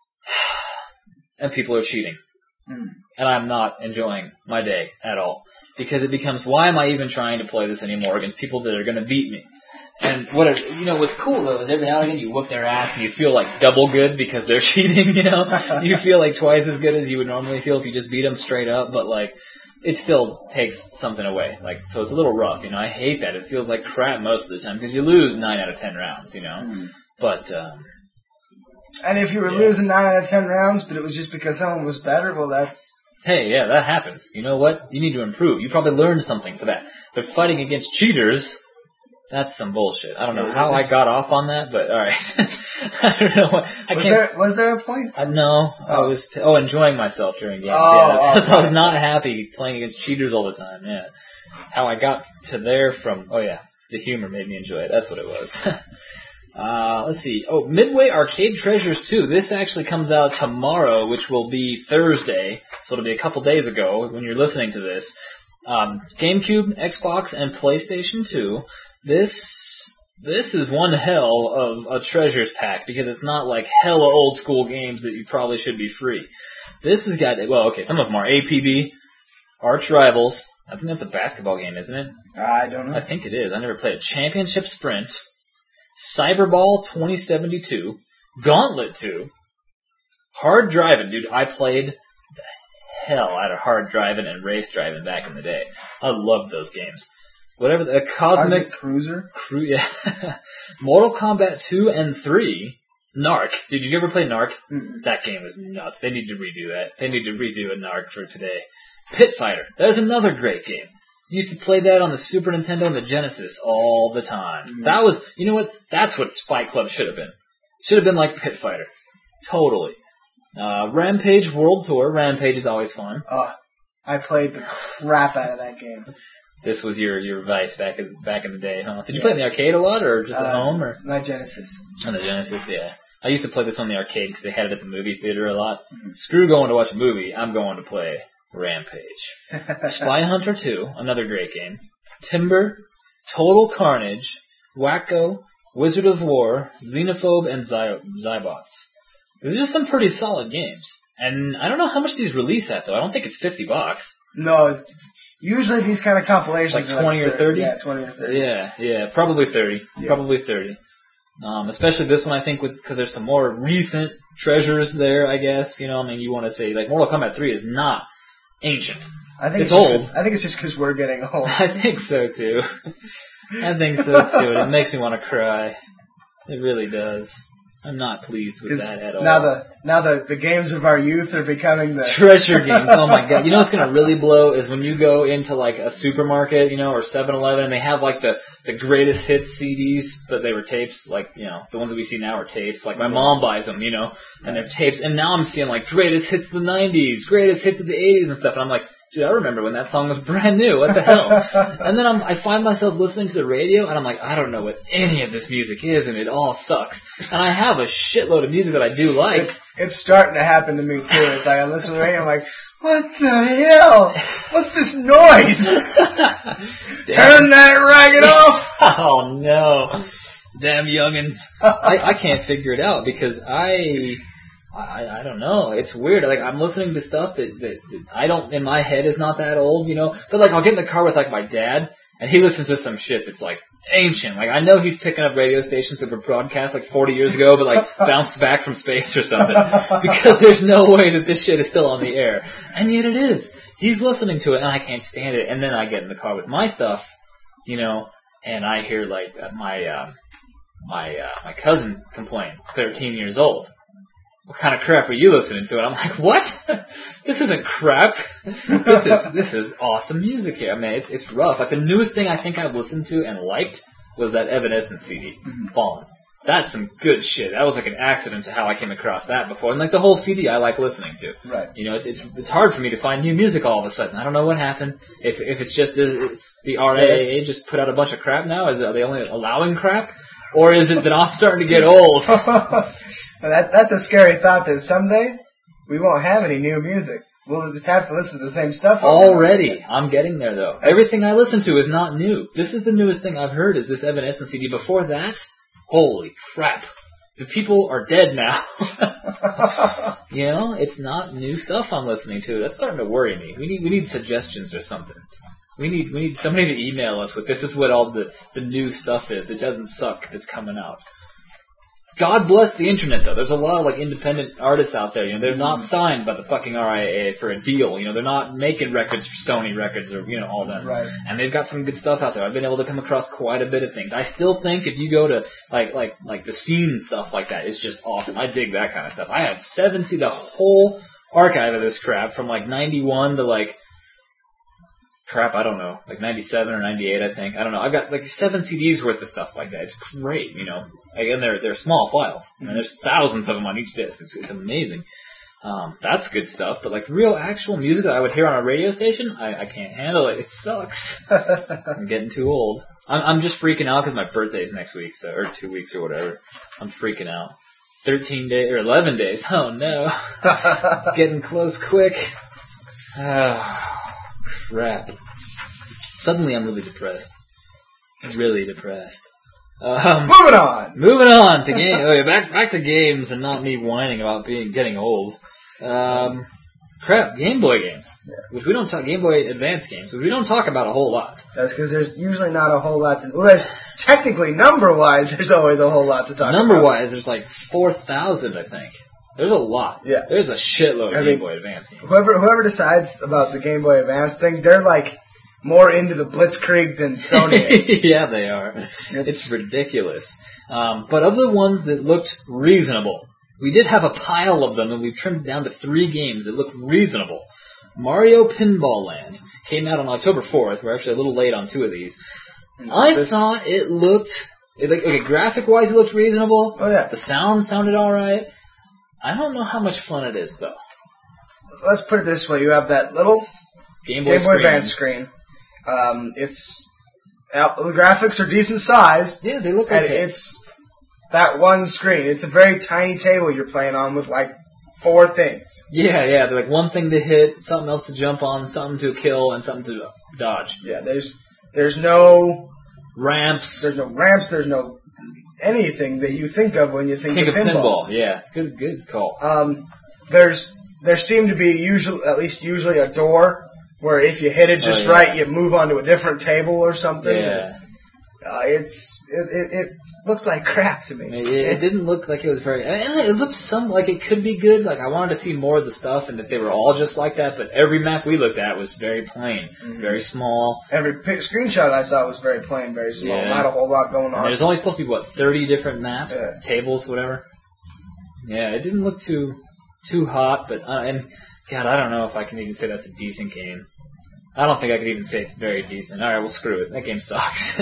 and people are cheating. Mm. And I'm not enjoying my day at all. Because it becomes, why am I even trying to play this anymore against people that are going to beat me? And what it, you know, what's cool though is every now and again you whoop their ass and you feel like double good because they're cheating. You know, you feel like twice as good as you would normally feel if you just beat them straight up. But like, it still takes something away. Like, so it's a little rough. You know, I hate that. It feels like crap most of the time because you lose nine out of ten rounds. You know, mm. but. Um, and if you were yeah. losing nine out of ten rounds, but it was just because someone was better, well, that's. Hey, yeah, that happens. You know what? You need to improve. You probably learned something for that. But fighting against cheaters. That's some bullshit. I don't know how I got off on that, but all right. I don't know. What, I was can't. There, was there a point? Uh, no, oh. I was oh enjoying myself during games. Oh, yeah, that's, oh, I was not happy playing against cheaters all the time. Yeah, how I got to there from. Oh yeah, the humor made me enjoy it. That's what it was. uh, let's see. Oh, Midway Arcade Treasures two. This actually comes out tomorrow, which will be Thursday. So it'll be a couple days ago when you're listening to this. Um, GameCube, Xbox, and PlayStation two. This this is one hell of a treasures pack because it's not like hella old school games that you probably should be free. This has got, well, okay, some of them are A P B, Arch Rivals. I think that's a basketball game, isn't it? I don't know. I think it is. I never played it. Championship Sprint, Cyberball twenty seventy-two, Gauntlet two, Hard Driving. Dude, I played the hell out of Hard Driving and Race Driving back in the day. I loved those games. Whatever, the Cosmic... Cosmic Cruiser? Cru- yeah. Mortal Kombat two and three. Narc. Did you ever play Narc? Mm-mm. That game was nuts. They need to redo that. They need to redo a Narc for today. Pit Fighter. That is another great game. Used to play that on the Super Nintendo and the Genesis all the time. Mm-hmm. That was, you know what? That's what Spy Club should have been. Should have been like Pit Fighter. Totally. Uh, Rampage World Tour. Rampage is always fun. Oh, I played the crap out of that game. This was your, your vice back as, back in the day, huh? Did you play it in the arcade a lot, or just at Uh, home, or My Genesis. on the Genesis? Yeah, I used to play this on the arcade because they had it at the movie theater a lot. Mhm. Screw going to watch a movie. I'm going to play Rampage. Spy Hunter two, another great game. Timber, Total Carnage, Wacko, Wizard of War, Xenophobe, and Zy- Zybots. These are some pretty solid games. And I don't know how much these release at, though. I don't think it's fifty bucks. No, usually these kind of compilations Like are twenty or thirty? Yeah, twenty or thirty. Yeah, yeah, probably thirty. Yeah. Probably thirty. Um, especially this one, I think, with because there's some more recent treasures there, I guess. You know, I mean, you want to say, like, Mortal Kombat three is not ancient. I think It's it's, just old. 'cause- I think it's just because we're getting old. I think so, too. I think so, too. And it makes me want to cry. It really does. I'm not pleased with 'Cause that at all. Now the now the, the games of our youth are becoming the Treasure games. Oh my god. You know what's gonna really blow is when you go into like a supermarket, you know, or seven eleven and they have like the, the greatest hits C Ds, but they were tapes, like, you know, the ones that we see now are tapes. Like my mom buys them, you know, and they're tapes. And now I'm seeing like greatest hits of the nineties, greatest hits of the eighties and stuff. And I'm like, dude, I remember when that song was brand new. What the hell? And then I'm, I find myself listening to the radio, and I'm like, I don't know what any of this music is, and it all sucks. And I have a shitload of music that I do like. It's, it's starting to happen to me too. It's like I listen to the radio, I'm like, what the hell? What's this noise? Turn that racket off! Oh no, damn youngins! I, I can't figure it out because I, I, I don't know. It's weird. Like I'm listening to stuff that, that that I don't in my head is not that old, you know. But like I'll get in the car with like my dad, and he listens to some shit that's like ancient. Like I know he's picking up radio stations that were broadcast like forty years ago, but like bounced back from space or something. Because there's no way that this shit is still on the air, and yet it is. He's listening to it, and I can't stand it. And then I get in the car with my stuff, you know, and I hear like my uh, my uh, my cousin complain, thirteen years old. What kind of crap are you listening to? And I'm like, what? This isn't crap. This is this is awesome music here. I mean, it's it's rough. Like the newest thing I think I've listened to and liked was that Evanescence C D, Fallen. That's some good shit. That was like an accident to how I came across that before. And like the whole C D I like listening to. Right. You know, it's it's it's hard for me to find new music all of a sudden. I don't know what happened. If if it's just the, the R A A A just put out a bunch of crap now, is it, are they only allowing crap? Or is it that I'm starting to get old? Well, that, that's a scary thought that someday we won't have any new music. We'll just have to listen to the same stuff. Already. I'm getting there, though. Everything I listen to is not new. This is the newest thing I've heard is this Evanescence C D. Before that, holy crap. The people are dead now. You know, it's not new stuff I'm listening to. That's starting to worry me. We need we need suggestions or something. We need we need somebody to email us with this is what all the, the new stuff is that doesn't suck that's coming out. God bless the internet, though. There's a lot of like independent artists out there. You know, they're not signed by the fucking R I A A for a deal. You know, they're not making records for Sony Records or you know all that. Right. And they've got some good stuff out there. I've been able to come across quite a bit of things. I still think if you go to like like like the scene and stuff like that, it's just awesome. I dig that kind of stuff. I have seven C the whole archive of this crap from like ninety-one to like. Crap, I don't know, like ninety-seven or ninety-eight, I think. I don't know. I've got like seven C Ds worth of stuff like that. It's great, you know. Again, they're they're small files. I mean, there's thousands of them on each disc. It's it's amazing. Um, that's good stuff. But like real actual music that I would hear on a radio station, I, I can't handle it. It sucks. I'm getting too old. I'm I'm just freaking out because my birthday's next week, so or two weeks or whatever. I'm freaking out. Thirteen days or eleven days. Oh no, it's getting close quick. Oh. Crap. Suddenly I'm really depressed. Really depressed. Um, Moving on. moving on to game. Okay, back back to games and not me whining about being getting old. Um, crap, Game Boy games, which we don't talk Game Boy Advance games, which we don't talk about a whole lot. That's because there's usually not a whole lot to. Well, there's technically number-wise, there's always a whole lot to talk Number about. wise, there's like four thousand, I think. There's a lot. Yeah. There's a shitload I of mean, Game Boy Advance games. Whoever whoever decides about the Game Boy Advance thing, they're like more into the Blitzkrieg than Sony is. Yeah, they are. It's- It's ridiculous. Um, but of the ones that looked reasonable, we did have a pile of them, and we trimmed it down to three games that looked reasonable. Mario Pinball Land came out on October fourth. We're actually a little late on two of these. I This- thought it looked, it, like, okay, graphic-wise it looked reasonable. Oh, yeah. The sound sounded alright. I don't know how much fun it is, though. Let's put it this way: you have that little Game Boy, Game Boy screen. Advance screen. Um, it's uh, the graphics are decent size, Yeah, they look and okay. it's that one screen. It's a very tiny table you're playing on with like four things. Yeah, yeah, they're like one thing to hit, something else to jump on, something to kill, and something to dodge. Yeah, there's there's no Ramps. there's no ramps. There's no anything that you think of when you think, Think of of pinball. pinball. Yeah, good, good call. Um, there's there seem to be usually at least usually a door where if you hit it just Oh, yeah. right, you move onto a different table or something. Yeah, Uh, it's it, it, it looked like crap to me. it, it didn't look like it was very. And it looked some like it could be good. Like I wanted to see more of the stuff, and that they were all just like that. But every map we looked at was very plain, Mhm. very small. Every pic- screenshot I saw was very plain, very small. Yeah. Not a whole lot going And on. there's only supposed to be what thirty different maps, Yeah. tables, whatever. Yeah, it didn't look too too hot, but uh, and God, I don't know if I can even say that's a decent game. I don't think I could even say it's very decent. All right, well, screw it. That game sucks.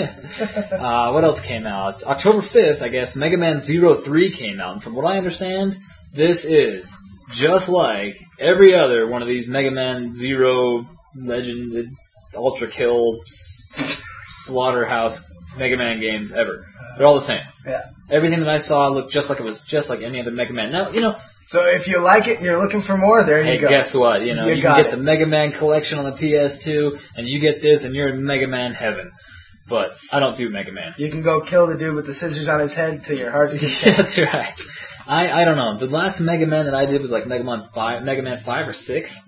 uh, what else came out? October fifth, I guess, Mega Man Zero three came out. And from what I understand, this is just like every other one of these Mega Man Zero Legend, Ultra Kill, S- Slaughterhouse Mega Man games ever. They're all the same. Yeah. Everything that I saw looked just like it was just like any other Mega Man. Now, you know, So if you like it and you're looking for more, there hey, you go. guess what? You know, You you, got can get it. the Mega Man collection on the P S two, and you get this, and you're in Mega Man heaven. But I don't do Mega Man. You can go kill the dude with the scissors on his head till your heart's Yeah, content. that's right. I, I don't know. The last Mega Man that I did was like Mega Man five, Mega Man five or six.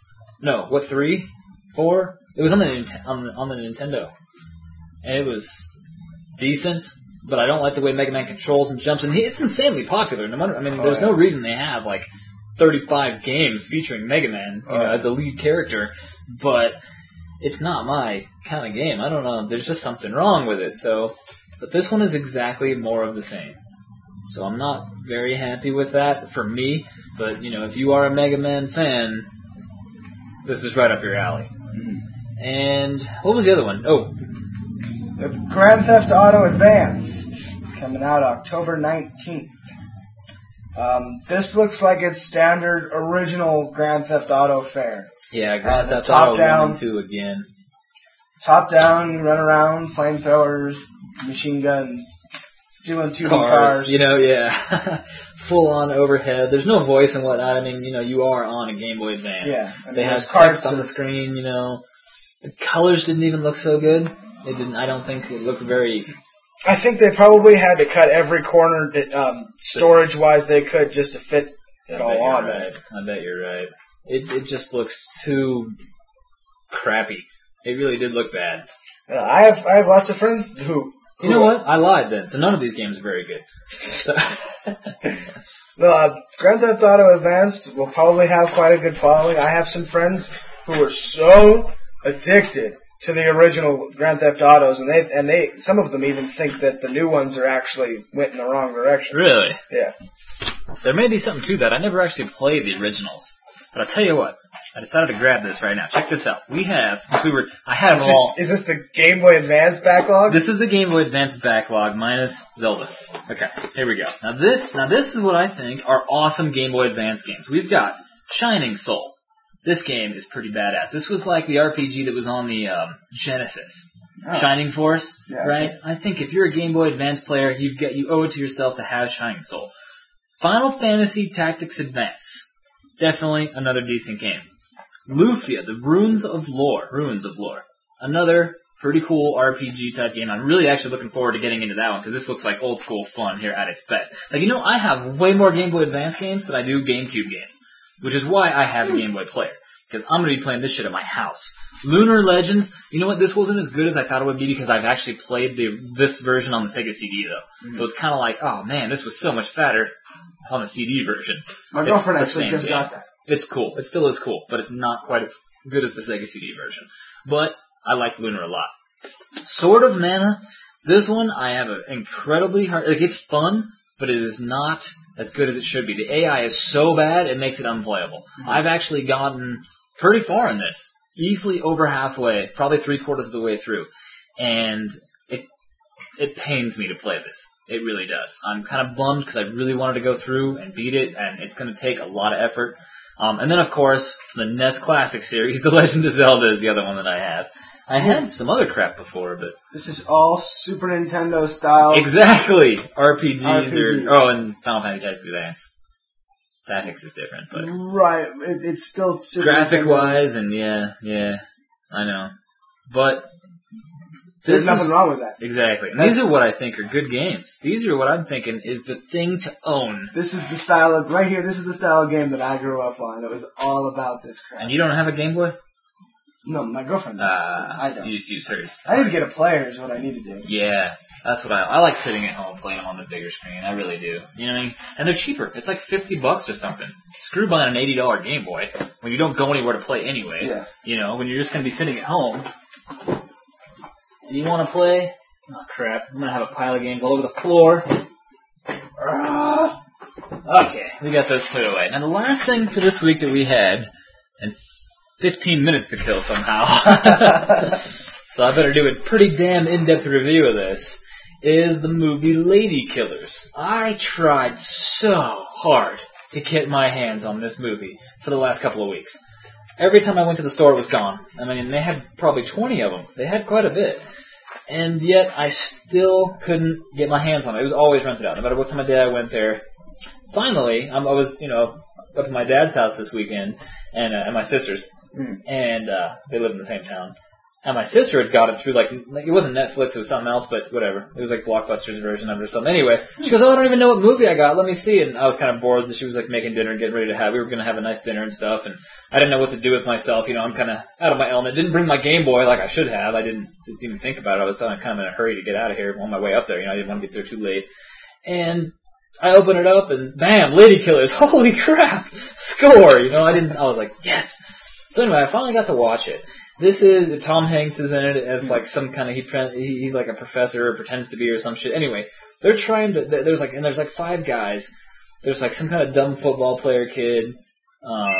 No, what three, four? It was on the Nint- on the, on the Nintendo, and it was decent. But I don't like the way Mega Man controls and jumps, and he, it's insanely popular. No matter, I mean, Oh, there's yeah. no reason they have like thirty-five games featuring Mega Man, you Oh, know, yeah. as the lead character. But it's not my kind of game. I don't know. There's just something wrong with it. So, but this one is exactly more of the same. So I'm not very happy with that for me. But you know, if you are a Mega Man fan, this is right up your alley. And what was the other one? Oh, The Grand Theft Auto Advanced, coming out October nineteenth. Um, this looks like its standard original Grand Theft Auto fare. yeah, Grand Uh, the Theft top Auto down- one and two again. Top down, you run around, flamethrowers, machine guns, stealing two D Cars, cars. you know, yeah, full on overhead. There's no voice and whatnot. I mean, you know, you are on a Game Boy Advance. Yeah, I mean, they have there's cards text on to- the screen. You know, the colors didn't even look so good. It didn't. I don't think it looked very. I think they probably had to cut every corner that, um, storage-wise they could just to fit it I all bet you're on there. right. I bet you're right. It it just looks too crappy. It really did look bad. Uh, I have I have lots of friends who. You know what? I lied then. So none of these games are very good. So Uh, Grand Theft Auto Advanced will probably have quite a good following. I have some friends who are so addicted to the original Grand Theft Autos, and they and they some of them even think that the new ones are actually went in the wrong direction. really, Yeah. there may be something to that. I never actually played the originals, but I'll tell you what. I decided to grab this right now. Check this out. We have since we were. I had Is them this, all. is this the Game Boy Advance backlog? This is the Game Boy Advance backlog minus Zelda. Okay, here we go. Now this, now this is what I think are awesome Game Boy Advance games. We've got Shining Soul. This game is pretty badass. This was like the R P G that was on the um, Genesis. Oh. Shining Force, Yeah, right? I think if you're a Game Boy Advance player, you've got you owe it to yourself to have Shining Soul. Final Fantasy Tactics Advance, definitely another decent game. Lufia, the Runes of Lore, Ruins of Lore, another Pretty cool R P G type game. I'm really actually looking forward to getting into that one because this looks like old school fun here at its best. Like, you know, I have way more Game Boy Advance games than I do GameCube games, which is why I have a Game Boy player. Because I'm going to be playing this shit at my house. Lunar Legends, you know what, this wasn't as good as I thought it would be because I've actually played the this version on the Sega C D, though. Mm-hmm. So it's kind of like, oh man, this was so much fatter on the C D version. My it's girlfriend actually just game. got that. It's cool. It still is cool, but it's not quite as good as the Sega C D version. But I like Lunar a lot. Sword of Mana, this one I have an incredibly hard... Like, it's fun, but it is not as good as it should be. The A I is so bad, it makes it unplayable. Mm-hmm. I've actually gotten pretty far in this. Easily over halfway, probably three quarters of the way through. And it it pains me to play this. It really does. I'm kind of bummed because I really wanted to go through and beat it, and it's going to take a lot of effort. Um, and then, of course, the N E S Classic series, The Legend of Zelda is the other one that I have. I had some other crap before, but... This is all Super Nintendo style. Exactly! R P Gs, R P Gs. Or... Oh, and Final Fantasy Tactics Advance. Tactics is different, but... Right, it, it's still Super Graphic-wise, and yeah, yeah, I know. But... There's nothing is, wrong with that. Exactly. And these are what I think are good games. These are what I'm thinking is the thing to own. This is the style of... Right here, this is the style of game that I grew up on. It was all about this crap. And you don't have a Game Boy? No, my girlfriend does. Uh, I don't. You just use hers. I need to get a player is what I need to do. Yeah, that's what I... I like sitting at home playing them on the bigger screen. I really do. You know what I mean? And they're cheaper. It's like fifty bucks or something. Screw buying an eighty dollar Game Boy when you don't go anywhere to play anyway. Yeah. You know, when you're just going to be sitting at home. And you want to play? Oh, crap. I'm going to have a pile of games all over the floor. Okay, we got those put away. Now, the last thing for this week that we had, and fifteen minutes to kill somehow, so I better do a pretty damn in-depth review of this, is the movie Lady Killers. I tried so hard to get my hands on this movie for the last couple of weeks. Every time I went to the store, it was gone. I mean, they had probably twenty of them. They had quite a bit. And yet, I still couldn't get my hands on it. It was always rented out, no matter what time of day I went there. Finally, um, I was, you know, up at my dad's house this weekend, and, uh, and my sister's, mm. and uh, they live in the same town. And my sister had got it through, like, like, it wasn't Netflix, it was something else, but whatever. It was like Blockbuster's version of it or something. Anyway, she goes, oh, I don't even know what movie I got, let me see it. And I was kind of bored that she was, like, making dinner and getting ready to have, we were going to have a nice dinner and stuff, and I didn't know what to do with myself, you know, I'm kind of out of my element. Didn't bring my Game Boy like I should have, I didn't, didn't even think about it, I was kind of in a hurry to get out of here on my way up there, you know, I didn't want to get there too late. And I open it up, and bam, Lady Killers, holy crap, score, you know, I didn't, I was like, yes. So anyway, I finally got to watch it. This is, Tom Hanks is in it as like some kind of, he he's like a professor or pretends to be or some shit. Anyway, they're trying to, there's like, and there's like five guys. There's like some kind of dumb football player kid. Um,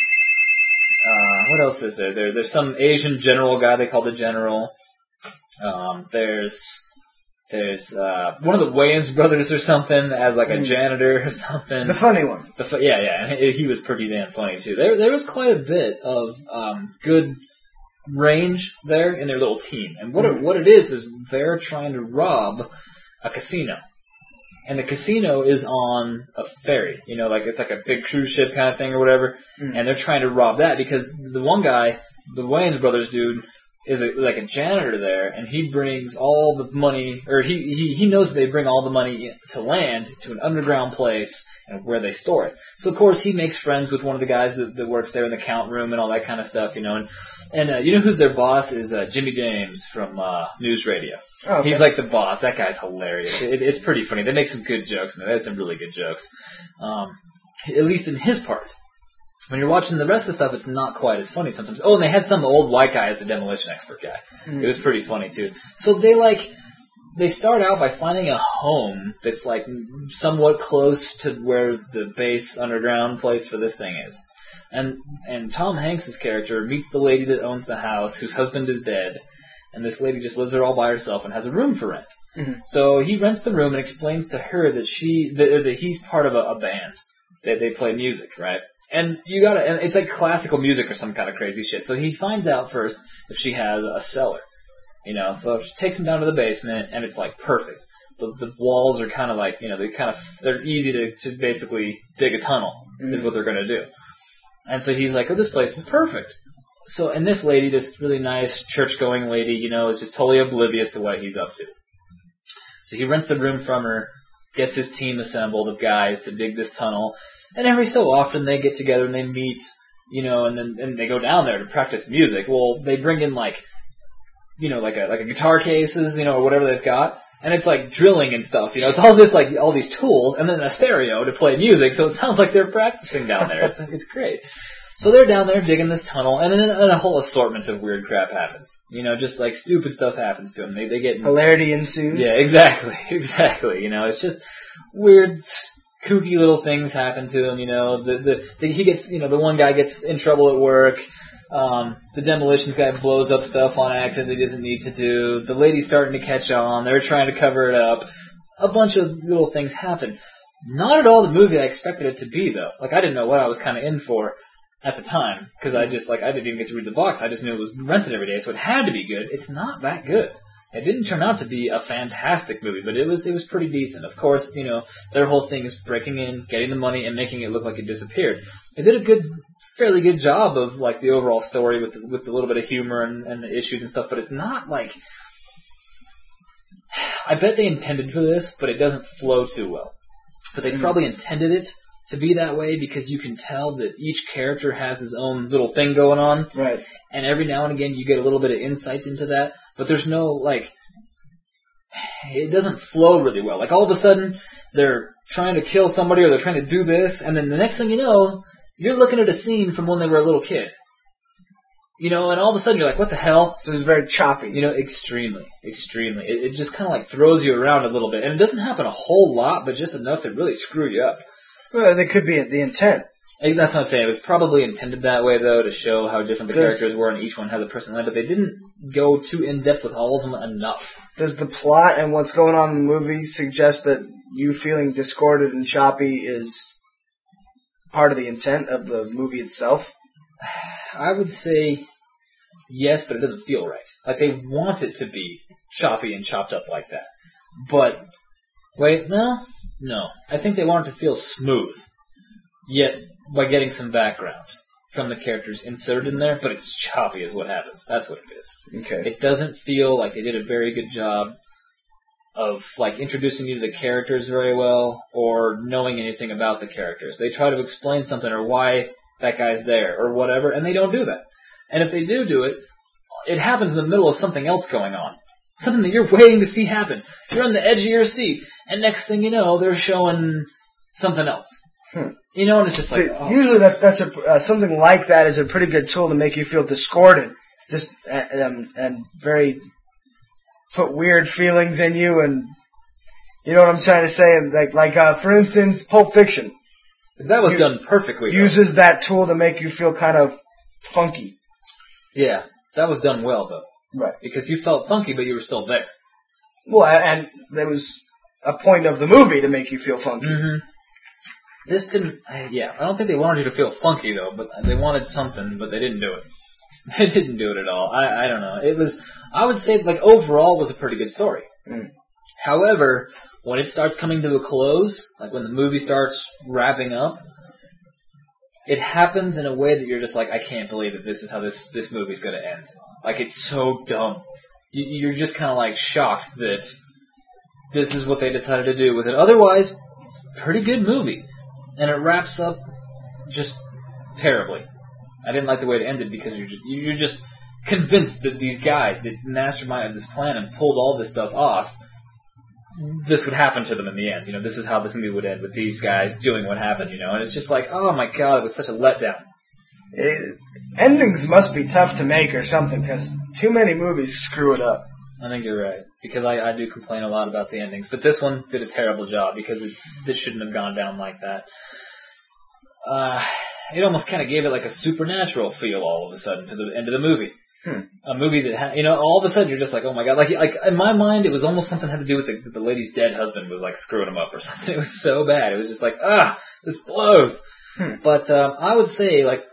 uh, what else is there? There, there's some Asian general guy they call the general. Um, there's, there's, uh, one of the Wayans brothers or something as like a janitor or something. The funny one. The fu- yeah, yeah, and he, he was pretty damn funny too. There, there was quite a bit of, um, good range there in their little team. And what it, what it is is they're trying to rob a casino. And the casino is on a ferry. You know, like it's like a big cruise ship kind of thing or whatever. Mm. And they're trying to rob that because the one guy, the Wayans brothers dude, is a, like a janitor there, and he brings all the money, or he, he, he knows that they bring all the money to land to an underground place and where they store it. So of course he makes friends with one of the guys that, that works there in the count room and all that kind of stuff, you know. And and uh, you know who's their boss is uh, Jimmy James from uh, News Radio. Oh, okay. He's like the boss. That guy's hilarious. It, it's pretty funny. They make some good jokes, and they had some really good jokes. Um, at least in his part. When you're watching the rest of the stuff, it's not quite as funny sometimes. Oh, and they had some old white guy as the demolition expert guy. Mm. It was pretty funny, too. So they, like, they start out by finding a home that's, like, somewhat close to where the base underground place for this thing is. And and Tom Hanks' character meets the lady that owns the house, whose husband is dead, and this lady just lives there all by herself and has a room for rent. Mm-hmm. So he rents the room and explains to her that she that, that he's part of a, a band. That they play music, right? And you gotta, and it's like classical music or some kind of crazy shit. So he finds out first if she has a cellar, you know. So she takes him down to the basement, and it's like perfect. The the walls are kind of like, you know, they kind of they're easy to to basically dig a tunnel mm. is what they're gonna do. And so he's like, oh, this place is perfect. so, and this lady, this really nice church-going lady, you know, is just totally oblivious to what he's up to. So he rents the room from her, gets his team assembled of guys to dig this tunnel, and every so often they get together and they meet, you know, and then and they go down there to practice music. Well, they bring in like, you know, like a like a guitar cases, you know, or whatever they've got, and it's like drilling and stuff. You know, it's all this like all these tools, and then a stereo to play music. So it sounds like they're practicing down there. It's it's great. So they're down there digging this tunnel, and then a whole assortment of weird crap happens. You know, just like stupid stuff happens to them. They they get hilarity ensues. Yeah, exactly, exactly. You know, it's just weird, kooky little things happen to him. You know, the the, the he gets, you know, the one guy gets in trouble at work. Um, the demolitions guy blows up stuff on accident he doesn't need to do. The lady's starting to catch on. They're trying to cover it up. A bunch of little things happen. Not at all the movie I expected it to be, though. Like, I didn't know what I was kind of in for at the time, because I just, like, I didn't even get to read the box. I just knew it was rented every day, so it had to be good. It's not that good. It didn't turn out to be a fantastic movie, but it was it was pretty decent. Of course, you know, their whole thing is breaking in, getting the money, and making it look like it disappeared. They did a good, fairly good job of, like, the overall story with with a little bit of humor and, and the issues and stuff, but it's not, like... I bet they intended for this, but it doesn't flow too well. But they probably intended it to be that way because you can tell that each character has his own little thing going on. Right. And every now and again you get a little bit of insight into that, but there's no, like, it doesn't flow really well. Like, all of a sudden, they're trying to kill somebody or they're trying to do this, and then the next thing you know, you're looking at a scene from when they were a little kid. You know, and all of a sudden you're like, what the hell? So it's very choppy. You know, extremely, extremely. It, it just kind of like throws you around a little bit. And it doesn't happen a whole lot, but just enough to really screw you up. Well, that could be the intent. And that's what I'm saying. It was probably intended that way, though, to show how different the does, characters were, and each one has a personality. But they didn't go too in-depth with all of them enough. Does the plot and what's going on in the movie suggest that you feeling discorded and choppy is part of the intent of the movie itself? I would say yes, but it doesn't feel right. Like, they want it to be choppy and chopped up like that. But, wait, no, no. I think they want it to feel smooth, yet by getting some background from the characters inserted in there, but it's choppy is what happens. That's what it is. Okay. It doesn't feel like they did a very good job of, like, introducing you to the characters very well or knowing anything about the characters. They try to explain something or why that guy's there or whatever, and they don't do that. And if they do do it, it happens in the middle of something else going on. Something that you're waiting to see happen. You're on the edge of your seat, and next thing you know, they're showing something else. Hmm. You know, and it's just like... So oh. Usually that, that's a, uh, something like that is a pretty good tool to make you feel discordant. Just um, and very... put weird feelings in you, and... You know what I'm trying to say? And like, like uh, for instance, Pulp Fiction. That was you, done perfectly. Uses though. that tool to make you feel kind of funky. Yeah, that was done well, though. Right. Because you felt funky, but you were still there. Well, and there was a point of the movie to make you feel funky. Mm-hmm. This didn't... Yeah, I don't think they wanted you to feel funky, though, but they wanted something, but they didn't do it. They didn't do it at all. I, I don't know. It was... I would say, like, overall, it was a pretty good story. Mm. However, when it starts coming to a close, like when the movie starts wrapping up, it happens in a way that you're just like, I can't believe that this is how this, this movie's going to end. Like, it's so dumb. You, you're just kind of like shocked that this is what they decided to do with it. Otherwise, pretty good movie. And it wraps up just terribly. I didn't like the way it ended because you're just, you're just convinced that these guys that masterminded this plan and pulled all this stuff off, this would happen to them in the end. You know, this is how this movie would end, with these guys doing what happened, you know. And it's just like, oh my god, it was such a letdown. It, endings must be tough to make or something, because too many movies screw it up. I think you're right, because I, I do complain a lot about the endings. But this one did a terrible job, because it, this shouldn't have gone down like that. Uh, it almost kind of gave it like a supernatural feel all of a sudden to the end of the movie. Hmm. A movie that, ha- you know, all of a sudden you're just like, oh my god. Like, like in my mind, it was almost something had to do with the, the lady's dead husband was like screwing him up or something. It was so bad. It was just like, ah, this blows. Hmm. But um, I would say, like,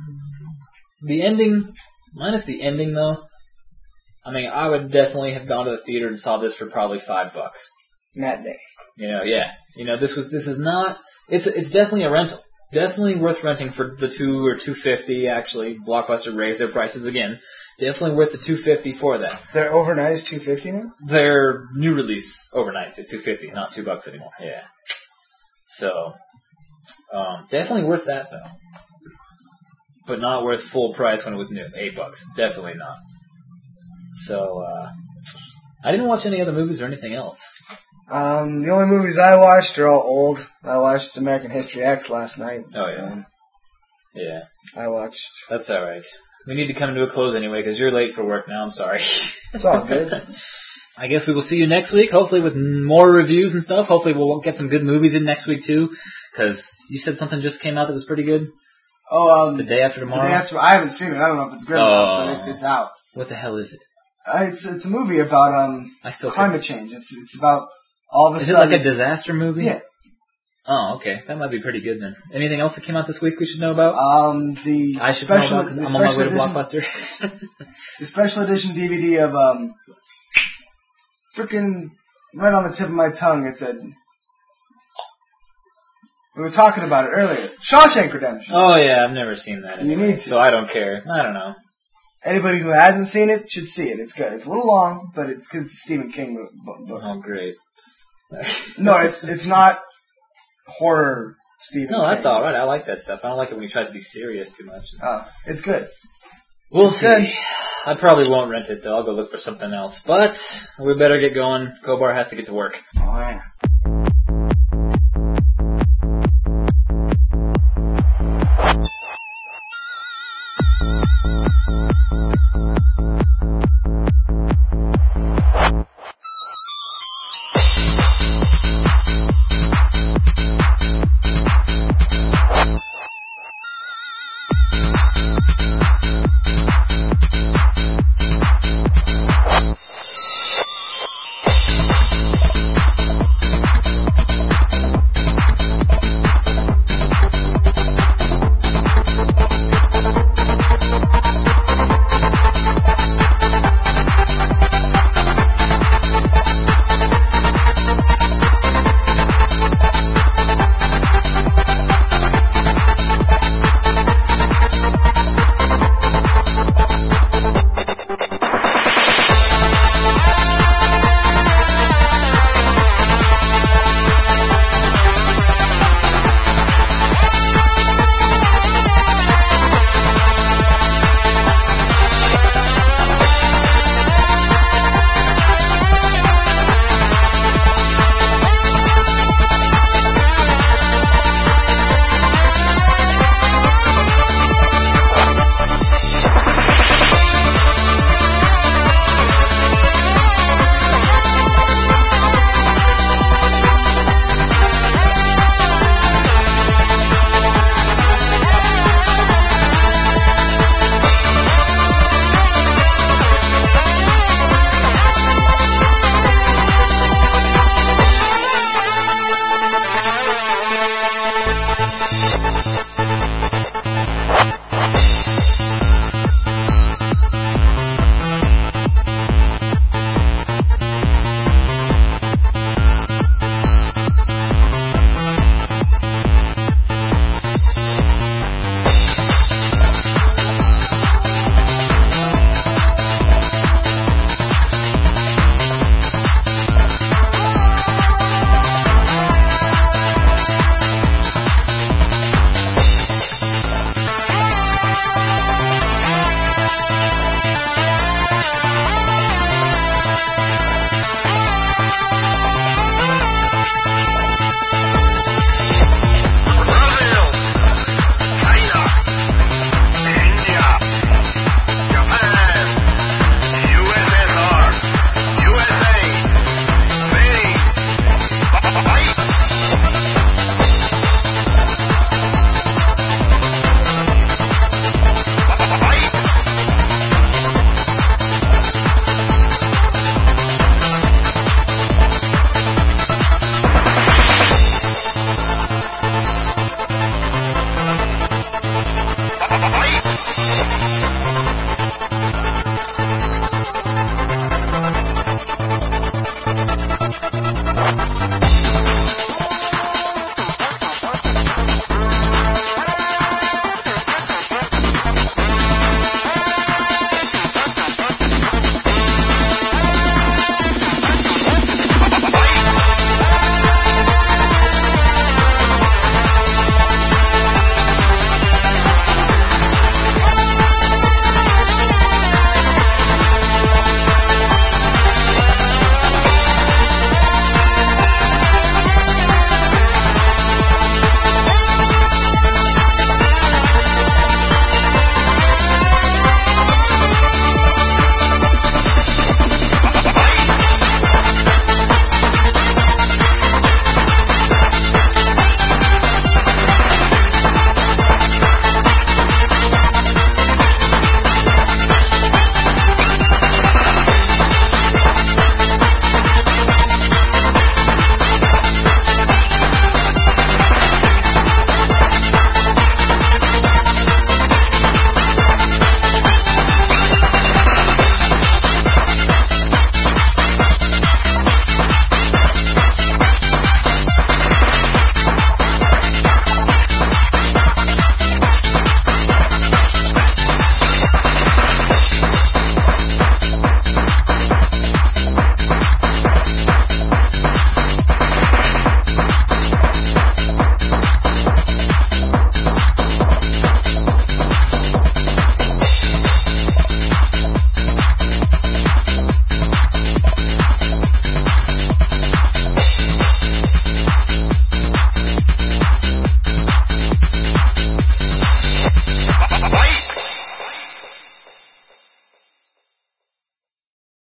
the ending, minus the ending though, I mean, I would definitely have gone to the theater and saw this for probably five bucks. Matinee. You know, yeah. You know, this was, this is not, it's, it's definitely a rental. Definitely worth renting for the two or two fifty. Actually, Blockbuster raised their prices again. Definitely worth the two fifty for that. Their overnight is two fifty now. Their new release overnight is two fifty, not two bucks anymore. Yeah. So, um, definitely worth that though. But not worth full price when it was new. Eight bucks. Definitely not. So, uh, I didn't watch any other movies or anything else. Um, the only movies I watched are all old. I watched American History X last night. Oh, yeah. Um, Yeah. I watched. That's alright. We need to come to a close anyway, because you're late for work now. I'm sorry. It's all good. I guess we will see you next week, hopefully with more reviews and stuff. Hopefully we'll get some good movies in next week, too, because you said something just came out that was pretty good. Oh, um, The Day After Tomorrow? The Day After. I haven't seen it. I don't know if it's good or not, but it's, it's out. What the hell is it? Uh, it's it's a movie about um I still climate change. It's it's about all of a Is it sudden. like a disaster movie? Yeah. Oh, okay. That might be pretty good then. Anything else that came out this week we should know about? Um, the I should special, know about because the I'm on my way to special Blockbuster. The special edition D V D of um, freaking right on the tip of my tongue. It said we were talking about it earlier. Shawshank Redemption. Oh yeah, I've never seen that. You Anyway, need to. so I don't care. I don't know. Anybody who hasn't seen it should see it. It's good. It's a little long, but it's because it's a Stephen King mo- book. Oh great. No, it's it's not horror Stephen No, that's King. all right. I like that stuff. I don't like it when he tries to be serious too much. Oh, it's good. We'll It's see. good. I probably won't rent it though. I'll go look for something else. But we better get going. Kobar has to get to work. Oh yeah.